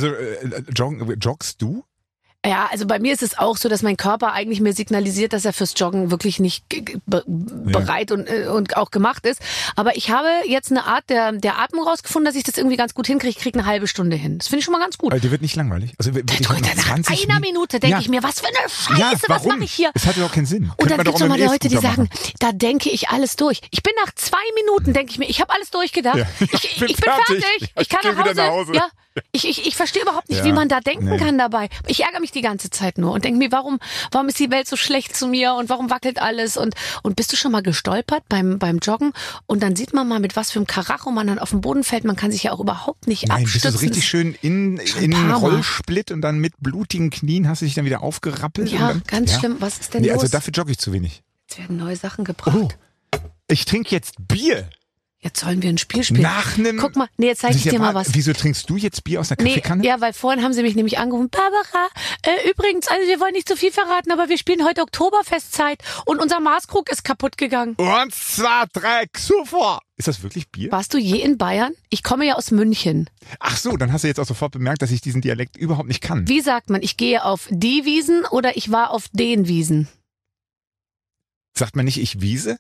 Joggst du? Ja, also bei mir ist es auch so, dass mein Körper eigentlich mir signalisiert, dass er fürs Joggen wirklich nicht bereit und auch gemacht ist. Aber ich habe jetzt eine Art der Atmung rausgefunden, dass ich das irgendwie ganz gut hinkriege. Ich kriege eine halbe Stunde hin. Das finde ich schon mal ganz gut. Weil dir wird nicht langweilig. Also nach einer Minute denke ich mir, was für eine Scheiße, was mache ich hier? Das hat ja auch keinen Sinn. Und dann gibt es nochmal Leute, die sagen, da denke ich alles durch. Ich bin nach 2 Minuten, denke ich mir, ich habe alles durchgedacht. Ja. Ich bin fertig. Ich kann nach Hause. Ja. Ich verstehe überhaupt nicht, wie man da denken kann dabei. Ich ärgere mich die ganze Zeit nur und denke mir, warum ist die Welt so schlecht zu mir und warum wackelt alles? Und bist du schon mal gestolpert beim Joggen? Und dann sieht man mal, mit was für einem Karacho man dann auf den Boden fällt. Man kann sich ja auch überhaupt nicht abstützen. Bist du so richtig schön in einen Rollsplit und dann mit blutigen Knien hast du dich dann wieder aufgerappelt? Ja, und dann, ganz schlimm. Was ist denn los? Also dafür jogge ich zu wenig. Jetzt werden neue Sachen gebracht. Oh, ich trinke jetzt Bier. Jetzt sollen wir ein Spiel spielen. Guck mal, jetzt zeige ich dir mal was. Wieso trinkst du jetzt Bier aus der Kaffeekanne? Ja, weil vorhin haben sie mich nämlich angerufen. Barbara, übrigens, also wir wollen nicht zu viel verraten, aber wir spielen heute Oktoberfestzeit und unser Maßkrug ist kaputt gegangen. 1, 2, 3, super. Ist das wirklich Bier? Warst du je in Bayern? Ich komme ja aus München. Ach so, dann hast du jetzt auch sofort bemerkt, dass ich diesen Dialekt überhaupt nicht kann. Wie sagt man, ich gehe auf die Wiesen oder ich war auf den Wiesen? Sagt man nicht, ich wiese?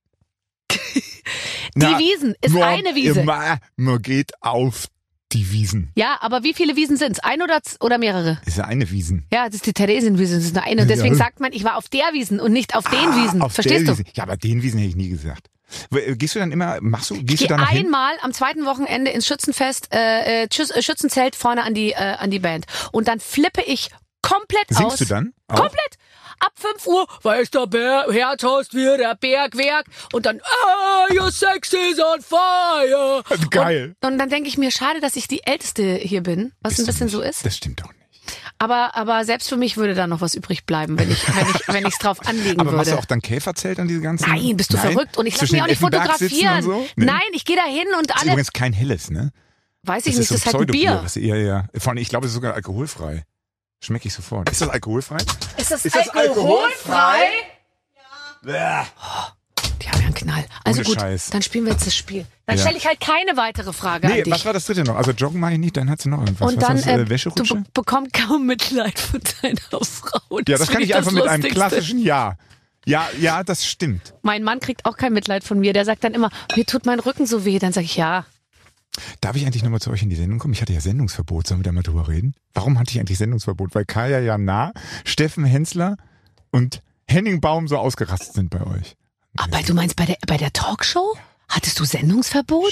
Die Wiesen ist eine Wiese. Man geht auf die Wiesen. Ja, aber wie viele Wiesen sind's? Ein oder mehrere? Ist ja eine Wiesen. Ja, das ist die Theresienwiese, das ist nur eine. Und deswegen sagt man, ich war auf der Wiesen und nicht auf den Wiesen. Auf Verstehst der du? Wiesen. Ja, aber den Wiesen hätte ich nie gesagt. Gehst du dann immer, gehst du da noch einmal hin? Am zweiten Wochenende ins Schützenfest, Schützenzelt vorne an die Band. Und dann flippe ich komplett aus. Singst du dann? Auch? Komplett. Ab 5 Uhr, weiß der Herzhaus wieder Bergwerk und dann, your sex is on fire. Geil. Und dann denke ich mir, schade, dass ich die Älteste hier bin, was Bist ein bisschen so ist. Das stimmt doch nicht. Aber selbst für mich würde da noch was übrig bleiben, wenn ich's drauf anlegen würde. Aber machst du auch dann Käferzelt an diese ganzen? Nein, bist du verrückt? Und ich lasse mich auch nicht fotografieren. So? Nee. Nein, ich gehe da hin und das ist übrigens kein helles, ne? Weiß ich nicht, das ist halt ein Bier. Ja. Vor allem, ich glaube, es ist sogar alkoholfrei. Schmecke ich sofort. Ist das alkoholfrei? Ist das alkoholfrei? Ja. Die haben ja einen Knall. Also ohne gut, Scheiß. Dann spielen wir jetzt das Spiel. Dann stelle ich halt keine weitere Frage an dich. Was war das dritte noch? Also joggen mache ich nicht, dann hat sie noch irgendwas. Und dann, Wäscherutsche? du bekommst kaum Mitleid von deiner Frau. Das kann ich einfach mit einem klassischen Ja. Ja, das stimmt. Mein Mann kriegt auch kein Mitleid von mir. Der sagt dann immer, mir tut mein Rücken so weh. Dann sage ich ja. Darf ich eigentlich nochmal zu euch in die Sendung kommen? Ich hatte ja Sendungsverbot. Sollen wir da mal drüber reden? Warum hatte ich eigentlich Sendungsverbot? Weil Kaya Jana, Steffen Hensler und Henning Baum so ausgerastet sind bei euch. Aber du meinst bei der Talkshow? Hattest du Sendungsverbot?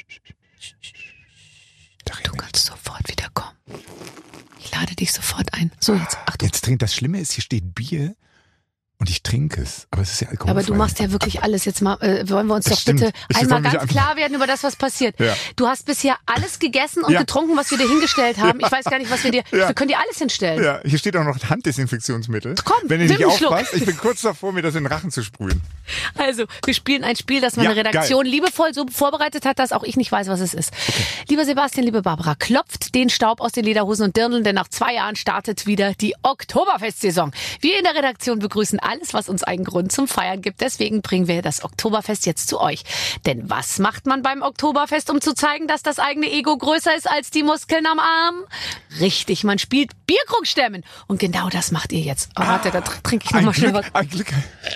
Du kannst sofort wiederkommen. Ich lade dich sofort ein. So, jetzt, Achtung. Jetzt trinkt, das Schlimme ist, hier steht Bier und ich trinke es. Aber es ist ja alkoholfrei. Aber du machst ja wirklich alles. Jetzt mal, wollen wir uns doch bitte einmal ganz klar werden über das, was passiert. Ja. Du hast bisher alles gegessen und getrunken, was wir dir hingestellt haben. Ich weiß gar nicht, was wir dir, wir können dir alles hinstellen. Ja, hier steht auch noch Handdesinfektionsmittel. Komm, wenn ihr nicht aufpasst, ich bin kurz davor, mir das in den Rachen zu sprühen. Also, wir spielen ein Spiel, das meine Redaktion liebevoll so vorbereitet hat, dass auch ich nicht weiß, was es ist. Okay. Lieber Sebastian, liebe Barbara, klopft den Staub aus den Lederhosen und Dirndln, denn nach 2 Jahren startet wieder die Oktoberfestsaison. Wir in der Redaktion begrüßen alles, was uns einen Grund zum Feiern gibt. Deswegen bringen wir das Oktoberfest jetzt zu euch. Denn was macht man beim Oktoberfest, um zu zeigen, dass das eigene Ego größer ist als die Muskeln am Arm? Richtig, man spielt Bierkrugstemmen. Und genau das macht ihr jetzt. Oh, warte, da trinke ich nochmal schnell was. Ein Glück.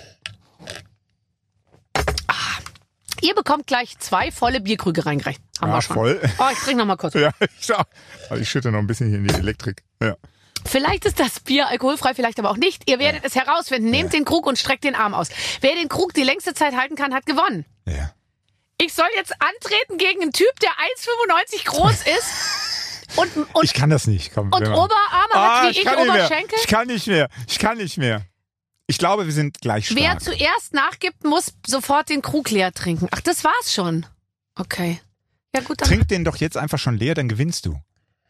Ihr bekommt gleich 2 volle Bierkrüge reingereicht. Haben wir schon. Voll. Oh, ich trinke nochmal kurz. Ja, ich schütte noch ein bisschen hier in die Elektrik. Ja. Vielleicht ist das Bier alkoholfrei, vielleicht aber auch nicht. Ihr werdet es herausfinden. Nehmt den Krug und streckt den Arm aus. Wer den Krug die längste Zeit halten kann, hat gewonnen. Ja. Ich soll jetzt antreten gegen einen Typ, der 1,95 groß ist. Und ich kann das nicht. Komm, und Oberarme hat wie ich Oberschenkel. Ich kann nicht mehr. Ich glaube, wir sind gleich stark. Wer zuerst nachgibt, muss sofort den Krug leer trinken. Ach, das war's schon. Okay. Ja gut, dann trink den doch jetzt einfach schon leer, dann gewinnst du.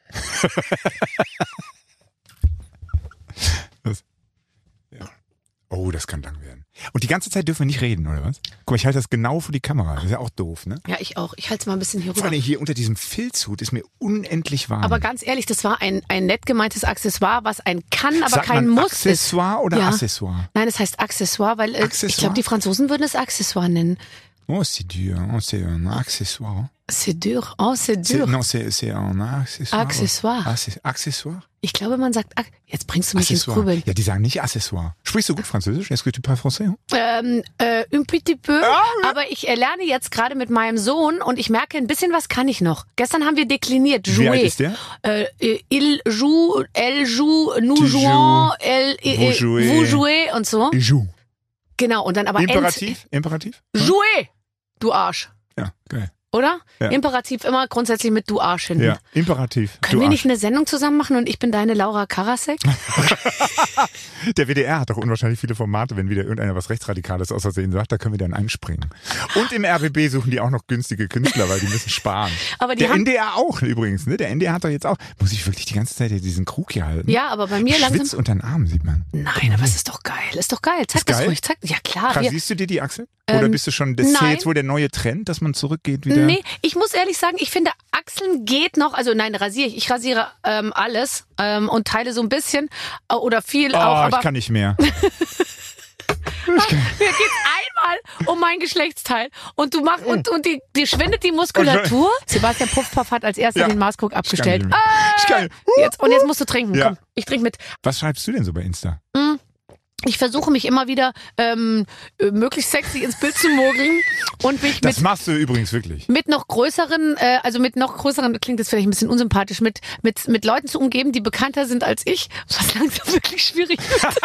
Oh, das kann lang werden. Und die ganze Zeit dürfen wir nicht reden, oder was? Guck mal, ich halte das genau vor die Kamera. Das ist ja auch doof, ne? Ja, ich auch. Ich halte es mal ein bisschen hier rüber. Vor allem hier unter diesem Filzhut ist mir unendlich warm. Aber ganz ehrlich, das war ein nett gemeintes Accessoire, was ein kann, aber kein Muss ist. Accessoire oder Accessoire? Nein, es heißt Accessoire, weil ich glaube, die Franzosen würden es Accessoire nennen. Oh, c'est dur. Oh, c'est un accessoire. C'est dur. Oh, c'est dur. Non, c'est un accessoire. Accessoire. Accessoire? Ich glaube, man sagt, jetzt bringst du mich ins Grübeln. Ja, die sagen nicht Accessoire. Sprichst du gut Französisch? Est-ce que tu parles français? Un petit peu. Aber ich lerne jetzt gerade mit meinem Sohn und ich merke, ein bisschen was kann ich noch. Gestern haben wir dekliniert. Jouer. Wie alt ist der? Il joue, elle joue, nous jouons, vous jouez und so. Ich joue. Genau, und dann aber Imperativ? Jouer, du Arsch. Ja, geil. oder? Ja. Imperativ immer grundsätzlich mit du Arsch hinten. Ja, Imperativ. Können wir nicht eine Sendung zusammen machen und ich bin deine Laura Karasek? Der WDR hat doch unwahrscheinlich viele Formate, wenn wieder irgendeiner was Rechtsradikales aus Versehen sagt, da können wir dann einspringen. Und im RBB suchen die auch noch günstige Künstler, weil die müssen sparen. Aber die der haben NDR auch übrigens, ne? Der NDR hat doch jetzt auch, muss ich wirklich die ganze Zeit diesen Krug hier halten? Ja, aber bei mir Schwitz langsam... unter den Armen sieht man. Nein, aber es ist doch geil. Ist doch geil. Zeig Ist das geil? ruhig. Ja, klar. Siehst du dir die Achsel? Oder bist du schon, das ist ja nein. jetzt wohl der neue Trend, dass man zurückgeht wieder? Nee, ich muss ehrlich sagen, ich finde, Achseln geht noch, also nein, rasiere ich. Ich rasiere alles und teile so ein bisschen oder viel auch. Aber ich kann nicht mehr. mir geht's einmal um mein Geschlechtsteil und du machst und die schwindet die Muskulatur. Sebastian Puffpaff hat als erster den Maßkrug abgestellt. Ich kann nicht mehr. Jetzt musst du trinken. Ja. Komm, ich trinke mit. Was schreibst du denn so bei Insta? Ich versuche mich immer wieder möglichst sexy ins Bild zu mogeln und mich Das machst du übrigens wirklich. mit noch größeren, klingt das vielleicht ein bisschen unsympathisch, mit Leuten zu umgeben, die bekannter sind als ich, was langsam wirklich schwierig wird.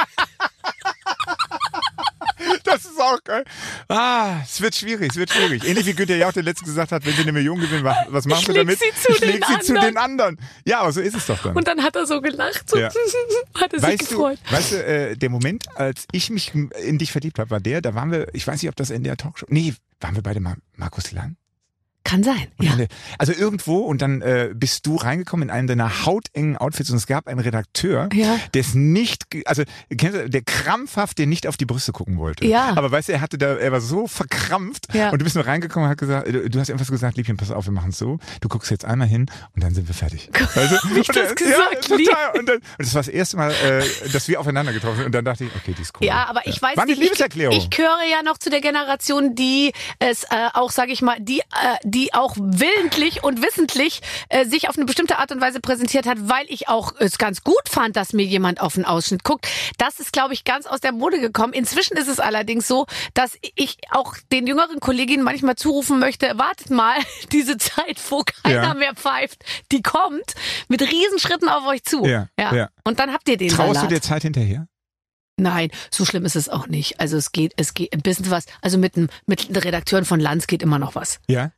Das ist auch geil. Es wird schwierig. Ähnlich wie Günther Jauch der letzte gesagt hat, wenn sie 1 Million gewinnen, was machen wir damit? Ich leg sie zu den anderen. Ja, aber so ist es doch dann. Und dann hat er so gelacht, so Ja. hat er sich gefreut. Weißt du, der Moment, als ich mich in dich verliebt habe, war da waren wir, ich weiß nicht, ob das in der Talkshow, nee, waren wir beide Markus Lanz? Kann sein, ja. Also irgendwo und dann bist du reingekommen in einem deiner hautengen Outfits und es gab einen Redakteur, der es nicht, also kennst du, der krampfhaft dir nicht auf die Brüste gucken wollte. Ja. Aber weißt du, er war so verkrampft und du bist nur reingekommen und hat gesagt, du hast irgendwas gesagt, Liebchen, pass auf, wir machen es so, du guckst jetzt einmal hin und dann sind wir fertig. Weißt du? Hab ich das gesagt? Total. Und das war das erste Mal, dass wir aufeinander getroffen sind und dann dachte ich, okay, die ist cool. Ja, aber ich weiß war eine nicht, Liebeserklärung. ich gehöre ja noch zu der Generation, die es auch, sage ich mal, die auch willentlich und wissentlich sich auf eine bestimmte Art und Weise präsentiert hat, weil ich auch es ganz gut fand, dass mir jemand auf den Ausschnitt guckt. Das ist, glaube ich, ganz aus der Mode gekommen. Inzwischen ist es allerdings so, dass ich auch den jüngeren Kolleginnen manchmal zurufen möchte, wartet mal, diese Zeit, wo keiner mehr pfeift, die kommt mit Riesenschritten auf euch zu. Ja. Und dann habt ihr den Traust Salat. du der Zeit hinterher? Nein, so schlimm ist es auch nicht. Also es geht ein bisschen was. Also mit den Redakteuren von Lanz geht immer noch was. Ja.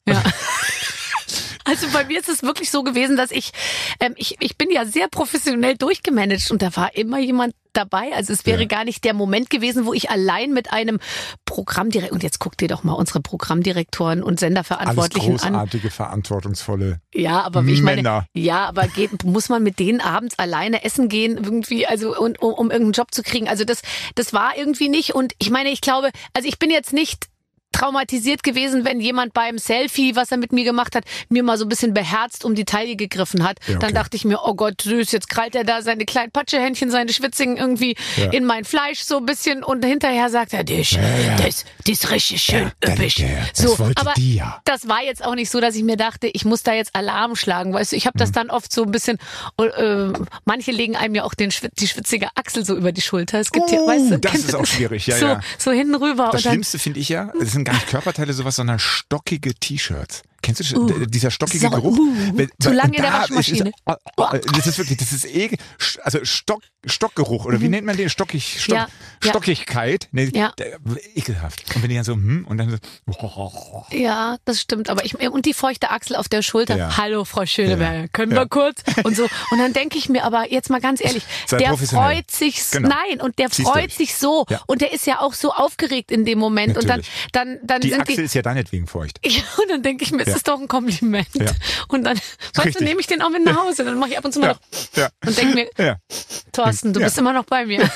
Also bei mir ist es wirklich so gewesen, dass ich bin ja sehr professionell durchgemanagt und da war immer jemand dabei. Also es wäre gar nicht der Moment gewesen, wo ich allein mit einem Programmdirektor, und jetzt guck dir doch mal unsere Programmdirektoren und Senderverantwortlichen alles großartige, verantwortungsvolle ja, aber ich meine, Männer. ja, aber muss man mit denen abends alleine essen gehen irgendwie, also um irgendeinen Job zu kriegen? Also das war irgendwie nicht. Und ich meine, ich glaube, also ich bin jetzt nicht traumatisiert gewesen, wenn jemand beim Selfie, was er mit mir gemacht hat, mir mal so ein bisschen beherzt um die Taille gegriffen hat. Ja, okay. Dann dachte ich mir, oh Gott, süß, jetzt krallt er da seine kleinen Patschehändchen, seine Schwitzigen irgendwie in mein Fleisch so ein bisschen und hinterher sagt er, das ist richtig schön üppig. Das wollte aber die ja. das war jetzt auch nicht so, dass ich mir dachte, ich muss da jetzt Alarm schlagen, weißt du, ich habe das dann oft so ein bisschen, manche legen einem ja auch die schwitzige Achsel so über die Schulter. Es gibt hier, weißt du, das ist auch schwierig, ja. So hinten rüber. Das Schlimmste finde ich ja, es sind gar nicht Körperteile sowas, sondern stockige T-Shirts. Kennst du dieser stockige Geruch? Zu lange in der Waschmaschine. Das ist wirklich, das ist also Stockgeruch oder wie nennt man den? Stockigkeit. Nee, ekelhaft. Und wenn die dann so, und dann so. Ja, das stimmt. Aber und die feuchte Achsel auf der Schulter. Ja. Hallo, Frau Schöneberger, können wir kurz? Und so. Und dann denke ich mir aber jetzt mal ganz ehrlich, der freut sich, nein, und der freut sich so. Ja. Und der ist ja auch so aufgeregt in dem Moment. Natürlich. Und dann die sind Achsel ist ja deinetwegen feucht. Ja, und dann denke ich mir, es ist doch ein Kompliment. Ja. Und dann, weißt du, nehme ich den auch mit nach Hause. Dann mache ich ab und zu mal noch und denke mir, Thorsten, du bist immer noch bei mir.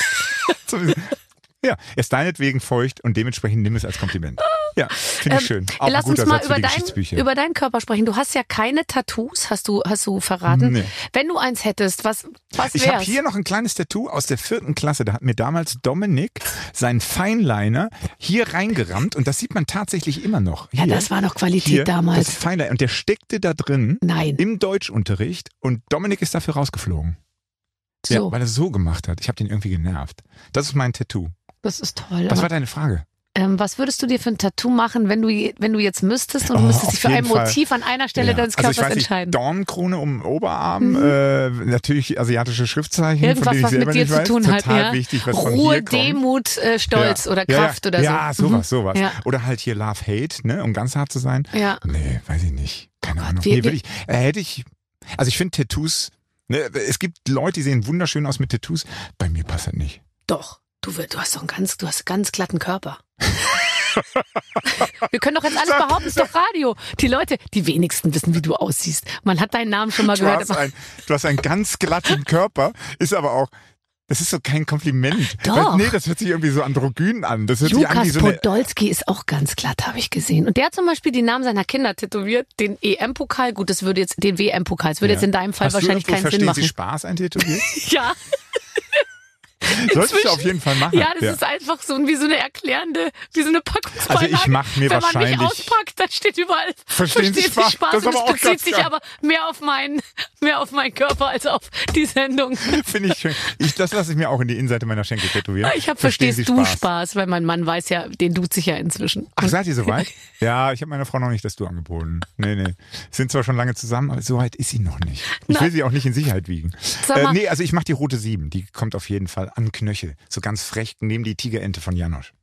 Ja, er ist deinetwegen feucht und dementsprechend nimm es als Kompliment. Ja, finde ich schön. Auch lass uns mal über deinen Körper sprechen. Du hast ja keine Tattoos, hast du verraten. Nee. Wenn du eins hättest, was wär's? Ich habe hier noch ein kleines Tattoo aus der 4. Klasse. Da hat mir damals Dominik seinen Fineliner hier reingerammt und das sieht man tatsächlich immer noch. Hier, ja, das war noch Qualität damals. Das Fineliner. Und der steckte da drin im Deutschunterricht und Dominik ist dafür rausgeflogen. So. Ja, weil er es so gemacht hat. Ich habe den irgendwie genervt. Das ist mein Tattoo. Das ist toll. Was war deine Frage? Was würdest du dir für ein Tattoo machen, wenn du jetzt müsstest und du müsstest dich für ein Motiv an einer Stelle deines Körpers entscheiden? Dornenkrone um den Oberarm, natürlich asiatische Schriftzeichen, irgendwas, von denen ich selber was mit dir nicht zu weiß. tun hat, Total wichtig, was von Ruhe, hier kommt. Demut, Stolz oder Kraft oder so. Ja, sowas. Ja. Oder halt hier Love, Hate, ne, um ganz hart zu sein. Ja. Nee, weiß ich nicht. Keine Ahnung. Also ich finde Tattoos, ne, es gibt Leute, die sehen wunderschön aus mit Tattoos. Bei mir passt das nicht. Doch. Du hast doch einen ganz glatten Körper. Wir können doch jetzt alles behaupten, ist doch Radio. Die Leute, die wenigsten wissen, wie du aussiehst. Man hat deinen Namen schon mal gehört. Du hast einen ganz glatten Körper, ist aber auch, das ist so kein Kompliment. Doch. Nee, das hört sich irgendwie so androgyn an. Das hört sich an wie so eine Podolski ist auch ganz glatt, habe ich gesehen. Und der hat zum Beispiel die Namen seiner Kinder tätowiert, den EM-Pokal, gut, das würde jetzt, den WM-Pokal, das würde jetzt in deinem Fall wahrscheinlich keinen Sinn machen. Verstehen Sie Spaß ein Tätowiert? Ja. Sollte ich auf jeden Fall machen. Ja, das ist einfach so wie so eine Packungsbeilage. Also ich mache mir wahrscheinlich... Wenn man mich auspackt, dann steht überall Verstehen Sie Spaß? Das bezieht sich aber mehr auf meinen Körper als auf die Sendung. Finde ich schön. Das lasse ich mir auch in die Innenseite meiner Schenkel tätowieren. Ich habe Verstehst du Spaß, weil mein Mann weiß ja, den duzt sich ja inzwischen. Ach, seid ihr soweit? Ja, ich habe meiner Frau noch nicht das Du angeboten. Nee. Sind zwar schon lange zusammen, aber so weit ist sie noch nicht. Ich will sie auch nicht in Sicherheit wiegen. Also ich mache die rote 7. Die kommt auf jeden Fall an Knöchel. So ganz frech neben die Tigerente von Janosch.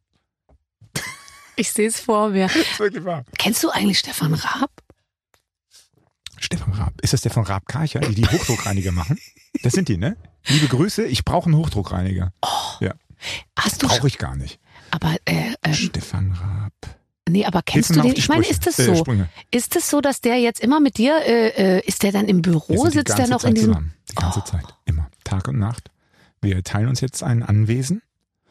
Ich sehe es vor mir. Das ist wirklich wahr. Kennst du eigentlich Stefan Raab? Stefan Raab. Ist das der von Raab Karcher, die Hochdruckreiniger machen? Das sind die, ne? Liebe Grüße, ich brauche einen Hochdruckreiniger. Oh. Ja. Brauche ich gar nicht. Aber Stefan Raab. Nee, aber kennst du den? Ich meine, ist das so? Sprünge. Ist es so, dass der jetzt immer mit dir, ist der dann im Büro, sitzt der noch in diesem... Zusammen. Die ganze Zeit, immer. Tag und Nacht. Wir teilen uns jetzt ein Anwesen.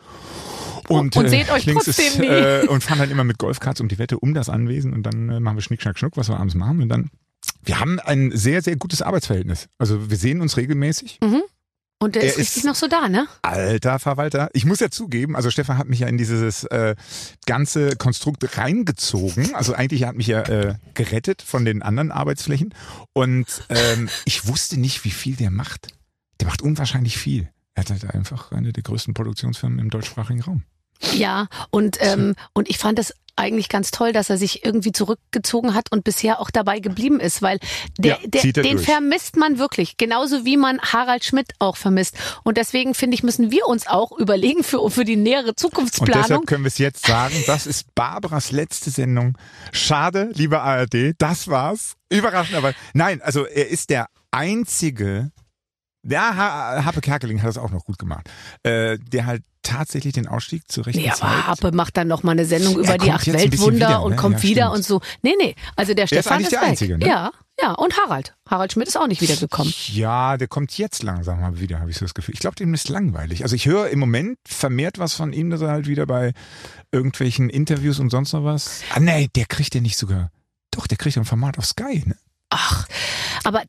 Und seht euch trotzdem nie. Und fahren dann immer mit Golfkarts um die Wette um das Anwesen und dann machen wir Schnick, Schnack, Schnuck, was wir abends machen. Und dann, wir haben ein sehr, sehr gutes Arbeitsverhältnis. Also wir sehen uns regelmäßig. Mhm. Und der ist richtig noch so da, ne? Alter Verwalter. Ich muss ja zugeben, also Stefan hat mich ja in dieses ganze Konstrukt reingezogen. Also eigentlich hat mich ja gerettet von den anderen Arbeitsflächen. Und ich wusste nicht, wie viel der macht. Der macht unwahrscheinlich viel. Er hat halt einfach eine der größten Produktionsfirmen im deutschsprachigen Raum. Ja, und ich fand das eigentlich ganz toll, dass er sich irgendwie zurückgezogen hat und bisher auch dabei geblieben ist, weil den vermisst man wirklich, genauso wie man Harald Schmidt auch vermisst. Und deswegen, finde ich, müssen wir uns auch überlegen für die nähere Zukunftsplanung. Und deshalb können wir es jetzt sagen, das ist Barbaras letzte Sendung. Schade, liebe ARD, das war's. Überraschend, aber nein, also er ist der einzige... Ja, Happe Kerkeling hat das auch noch gut gemacht. Der halt tatsächlich den Ausstieg zur rechten Zeit. Aber Happe macht dann noch mal eine Sendung über die 8 Weltwunder und kommt wieder und so. Nee, also der Stefan ist der weg. Einzige, ne? Ja, und Harald Schmidt ist auch nicht wiedergekommen. Ja, der kommt jetzt langsam mal wieder, habe ich so das Gefühl. Ich glaube, dem ist langweilig. Also ich höre im Moment vermehrt was von ihm, dass er halt wieder bei irgendwelchen Interviews und sonst noch was. Ah nee, der kriegt ja nicht sogar. Doch, der kriegt ein Format auf Sky, ne? Ach, aber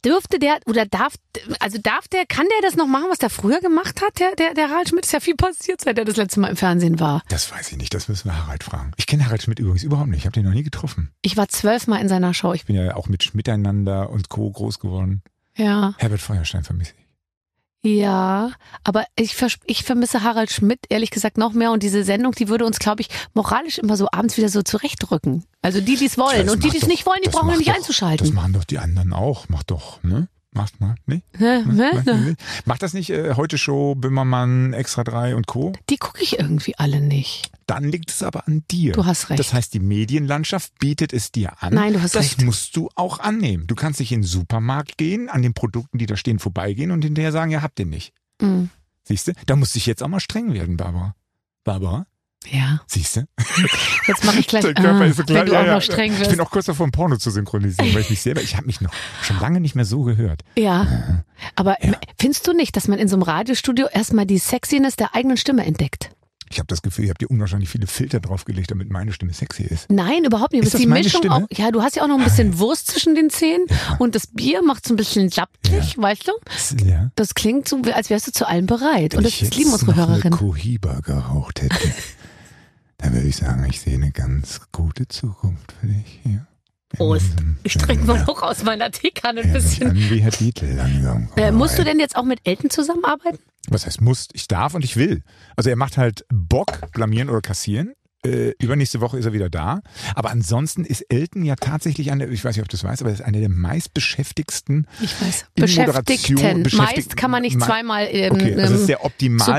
kann der das noch machen, was der früher gemacht hat? Der Harald Schmidt, ist ja viel passiert, seit er das letzte Mal im Fernsehen war. Das weiß ich nicht, das müssen wir Harald fragen. Ich kenne Harald Schmidt übrigens überhaupt nicht, ich habe den noch nie getroffen. Ich war 12 Mal in seiner Show. Ich bin ja auch mit Miteinander und Co. groß geworden. Ja. Herbert Feuerstein vermisse ich. Ja, aber ich vermisse Harald Schmidt ehrlich gesagt noch mehr und diese Sendung, die würde uns, glaube ich, moralisch immer so abends wieder so zurechtrücken. Also die es wollen und die es nicht wollen, die brauchen wir nicht einzuschalten. Das machen doch die anderen auch. Mach doch, ne? Macht mal, ne? Macht das nicht Heute Show, Böhmermann, Extra 3 und Co.? Die gucke ich irgendwie alle nicht. Dann liegt es aber an dir. Du hast recht. Das heißt, die Medienlandschaft bietet es dir an. Nein, du hast recht. Das musst du auch annehmen. Du kannst nicht in den Supermarkt gehen, an den Produkten, die da stehen, vorbeigehen und hinterher sagen, ja, habt ihr nicht. Mhm. Siehst du? Da musst du jetzt auch mal streng werden, Barbara. Barbara? Ja. Siehst du? Jetzt mache ich gleich, so klar, wenn du auch noch streng wirst. Ich bin auch kurz davor, ein Porno zu synchronisieren, weil ich habe mich noch schon lange nicht mehr so gehört. Ja, aber findest du nicht, dass man in so einem Radiostudio erstmal die Sexiness der eigenen Stimme entdeckt? Ich habe das Gefühl, ihr habt dir unwahrscheinlich viele Filter draufgelegt, damit meine Stimme sexy ist. Nein, überhaupt nicht. Ist das die meine Mischung Stimme? auch, ja, du hast ja auch noch ein bisschen Wurst zwischen den Zähnen und das Bier macht so ein bisschen lapplich, weißt du? Ja. Das klingt so, als wärst du zu allem bereit. Und das lieben unsere Hörerinnen. Wenn ich Cohiba geraucht hätte, dann würde ich sagen, ich sehe eine ganz gute Zukunft für dich hier. Prost. Ich trinke mal noch aus meiner Teekanne ein bisschen. Wie Herr Dietl langsam. Musst du denn jetzt auch mit Elton zusammenarbeiten? Was heißt muss? Ich darf und ich will. Also er macht halt Bock, blamieren oder kassieren. übernächste Woche ist er wieder da. Aber ansonsten ist Elton ja tatsächlich ich weiß nicht, ob du das weißt, aber er ist einer der meistbeschäftigsten. Ich weiß. Beschäftigten. Meist kann man nicht zweimal okay, das ist der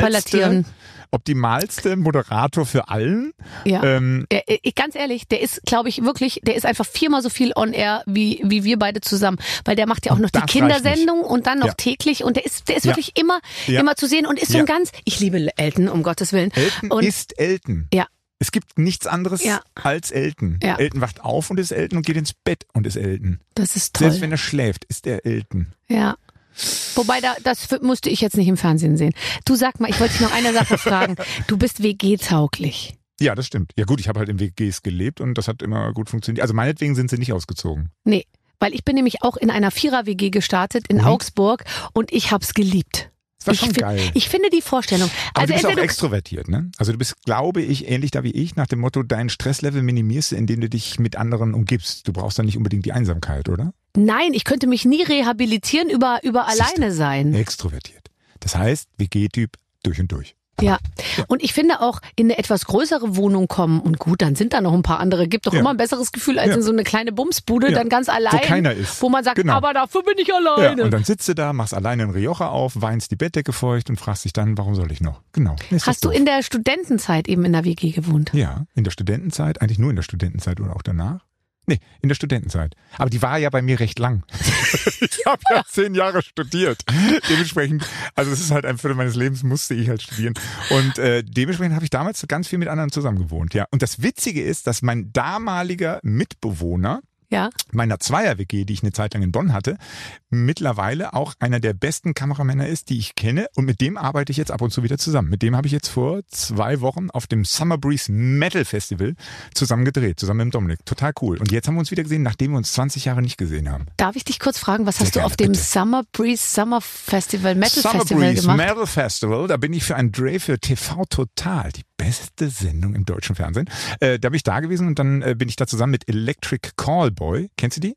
optimalste Moderator für allen. Ja. Ganz ehrlich, der ist, glaube ich, wirklich, der ist einfach 4-mal so viel on air wie wir beide zusammen. Weil der macht ja auch noch die Kindersendung und dann noch täglich und der ist wirklich immer zu sehen und ist so ein ganz, ich liebe Elton, um Gottes Willen. Elton ist Elton. Ja. Es gibt nichts anderes als Elton. Ja. Elton wacht auf und ist Elton und geht ins Bett und ist Elton. Das ist toll. Selbst wenn er schläft, ist er Elton. Ja. Wobei, das musste ich jetzt nicht im Fernsehen sehen. Du, sag mal, ich wollte dich noch eine Sache fragen. Du bist WG-tauglich. Ja, das stimmt. Ja gut, ich habe halt in WGs gelebt und das hat immer gut funktioniert. Also meinetwegen sind sie nicht ausgezogen. Nee, weil ich bin nämlich auch in einer 4er-WG gestartet in Augsburg und ich hab's geliebt. Das war schon geil. Ich finde die Vorstellung. Aber du bist auch extrovertiert, ne? Also du bist, glaube ich, ähnlich da wie ich, nach dem Motto, dein Stresslevel minimierst du, indem du dich mit anderen umgibst. Du brauchst dann nicht unbedingt die Einsamkeit, oder? Nein, ich könnte mich nie rehabilitieren über alleine sein. Extrovertiert. Das heißt, WG-Typ durch und durch. Ja, und ich finde auch in eine etwas größere Wohnung kommen und gut, dann sind da noch ein paar andere. Gibt doch immer ein besseres Gefühl als in so eine kleine Bumsbude, dann ganz allein. Wo keiner ist. Wo man sagt, aber dafür bin ich alleine. Ja, und dann sitzt du da, machst alleine einen Rioja auf, weinst die Bettdecke feucht und fragst dich dann, warum soll ich noch? Genau. Hast du in der Studentenzeit eben in der WG gewohnt? Ja, in der Studentenzeit, eigentlich nur in der Studentenzeit oder auch danach. Nee, in der Studentenzeit. Aber die war ja bei mir recht lang. Ich habe ja 10 Jahre studiert. Dementsprechend, also es ist halt ein Viertel meines Lebens, musste ich halt studieren. Und dementsprechend habe ich damals ganz viel mit anderen zusammen gewohnt. Ja. Und das Witzige ist, dass mein damaliger Mitbewohner meiner 2er-WG, die ich eine Zeit lang in Bonn hatte, mittlerweile auch einer der besten Kameramänner ist, die ich kenne. Und mit dem arbeite ich jetzt ab und zu wieder zusammen. Mit dem habe ich jetzt vor 2 Wochen auf dem Summer Breeze Metal Festival zusammen gedreht, zusammen mit dem Dominik. Total cool. Und jetzt haben wir uns wieder gesehen, nachdem wir uns 20 Jahre nicht gesehen haben. Darf ich dich kurz fragen, was hast du auf dem Summer Breeze Summer Festival Metal Festival gemacht? Metal Festival, da bin ich für ein Dreh für TV Total, die beste Sendung im deutschen Fernsehen. Da bin ich da gewesen und dann bin ich da zusammen mit Electric Callboy. Kennst du die?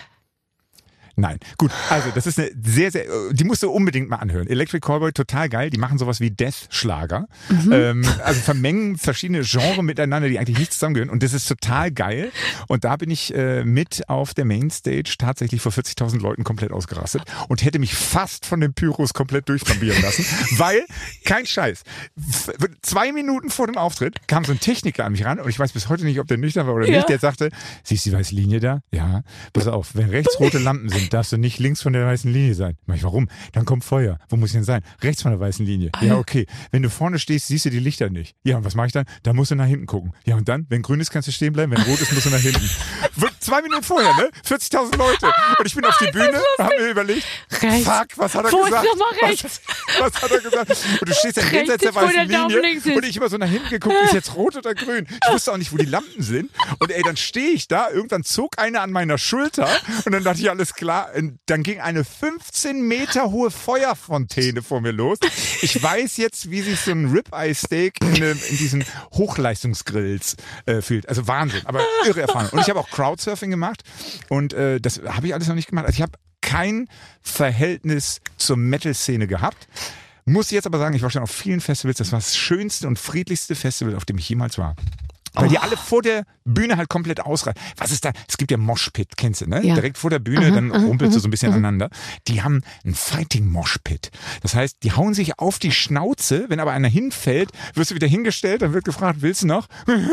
Nein. Gut, also das ist eine sehr, sehr, die musst du unbedingt mal anhören. Electric Callboy, total geil. Die machen sowas wie Death-Schlager. Also vermengen verschiedene Genres miteinander, die eigentlich nicht zusammengehören. Und das ist total geil. Und da bin ich mit auf der Mainstage tatsächlich vor 40.000 Leuten komplett ausgerastet und hätte mich fast von den Pyros komplett durchflambieren lassen. Weil, kein Scheiß, 2 Minuten vor dem Auftritt kam so ein Techniker an mich ran und ich weiß bis heute nicht, ob der nüchtern war oder nicht. Der sagte, siehst du die weiße Linie da? Ja. Pass auf, wenn rechts rote Lampen sind, darfst du nicht links von der weißen Linie sein. Warum? Dann kommt Feuer. Wo muss ich denn sein? Rechts von der weißen Linie. Ja, okay. Wenn du vorne stehst, siehst du die Lichter nicht. Ja, und was mache ich dann? Da musst du nach hinten gucken. Ja, und dann, wenn grün ist, kannst du stehen bleiben. Wenn rot ist, musst du nach hinten. 2 Minuten vorher, ne? 40.000 Leute. Und ich bin auf die Bühne, habe mir überlegt, rechts. Fuck, was hat er Wo gesagt? Ist nochmal rechts? Was hat er gesagt? Und du stehst dann jenseits der weißen Linie und ich immer so nach hinten geguckt, ist jetzt rot oder grün? Ich wusste auch nicht, wo die Lampen sind. Und dann stehe ich da, irgendwann zog einer an meiner Schulter und dann dachte ich, alles klar. Und dann ging eine 15 Meter hohe Feuerfontäne vor mir los. Ich weiß jetzt, wie sich so ein Ribeye-Steak in diesen Hochleistungsgrills fühlt. Also Wahnsinn, aber irre Erfahrung. Und ich habe auch Crowdsurfing gemacht und das habe ich alles noch nicht gemacht. Also ich habe kein Verhältnis zur Metal-Szene gehabt. Muss jetzt aber sagen, ich war schon auf vielen Festivals. Das war das schönste und friedlichste Festival, auf dem ich jemals war. Weil die alle vor der Bühne halt komplett ausreißen. Was ist da? Es gibt ja Moshpit, kennst du, ne? Ja. Direkt vor der Bühne, dann rumpelst du so ein bisschen aneinander. Die haben einen Fighting Moshpit. Das heißt, die hauen sich auf die Schnauze. Wenn aber einer hinfällt, wirst du wieder hingestellt, dann wird gefragt, willst du noch?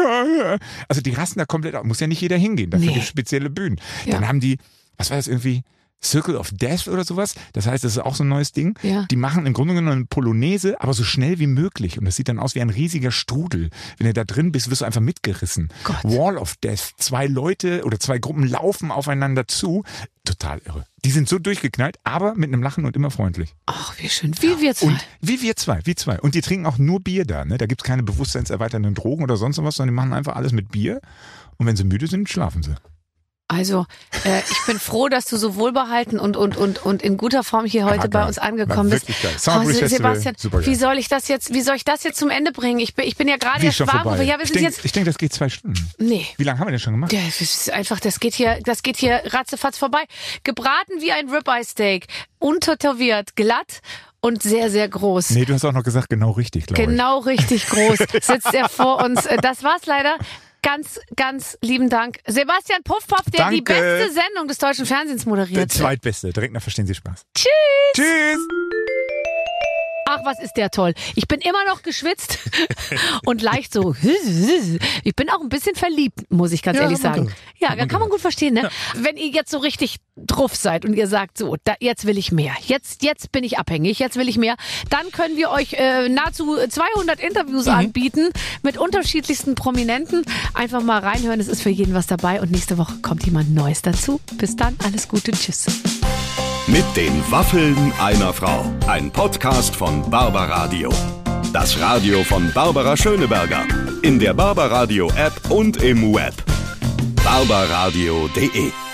Also die rasten da komplett auf. Muss ja nicht jeder hingehen. Dafür gibt es spezielle Bühnen. Ja. Dann haben die, was war das irgendwie? Circle of Death oder sowas. Das heißt, das ist auch so ein neues Ding. Ja. Die machen im Grunde genommen eine Polonaise, aber so schnell wie möglich. Und das sieht dann aus wie ein riesiger Strudel. Wenn du da drin bist, wirst du einfach mitgerissen. Gott. Wall of Death. 2 Leute oder 2 Gruppen laufen aufeinander zu. Total irre. Die sind so durchgeknallt, aber mit einem Lachen und immer freundlich. Ach, wie schön. Wie wir zwei. Und wie wir zwei. Und die trinken auch nur Bier da. Ne? Da gibt's keine bewusstseinserweiternden Drogen oder sonst was, sondern die machen einfach alles mit Bier. Und wenn sie müde sind, schlafen sie. Also, ich bin froh, dass du so wohlbehalten und in guter Form hier heute bei uns angekommen bist. Sebastian, wie soll ich das jetzt zum Ende bringen? Ich bin ja gerade erst warm. Ja, ich denke, das geht 2 Stunden. Nee. Wie lange haben wir denn schon gemacht? Ja, das ist einfach, das geht hier ratzefatz vorbei. Gebraten wie ein Ribeye Steak, untätowiert, glatt. und sehr, sehr groß. Nee, du hast auch noch gesagt, genau richtig, glaube ich. Genau richtig groß sitzt er vor uns. Das war's leider. Ganz, ganz lieben Dank. Sebastian Puffpaff, der die beste Sendung des deutschen Fernsehens moderiert. Der zweitbeste. Direkt nach Verstehen Sie Spaß. Tschüss. Tschüss. Ach, was ist der toll. Ich bin immer noch geschwitzt und leicht so. Ich bin auch ein bisschen verliebt, muss ich ganz ehrlich sagen. Ja, kann man gut verstehen, ne? Ja. Wenn ihr jetzt so richtig drauf seid und ihr sagt so, jetzt will ich mehr. Jetzt bin ich abhängig, jetzt will ich mehr. Dann können wir euch nahezu 200 Interviews anbieten mit unterschiedlichsten Prominenten. Einfach mal reinhören, es ist für jeden was dabei und nächste Woche kommt jemand Neues dazu. Bis dann, alles Gute, tschüss. Mit den Waffeln einer Frau. Ein Podcast von Barbaradio. Das Radio von Barbara Schöneberger. In der Barbaradio App und im Web. barbaradio.de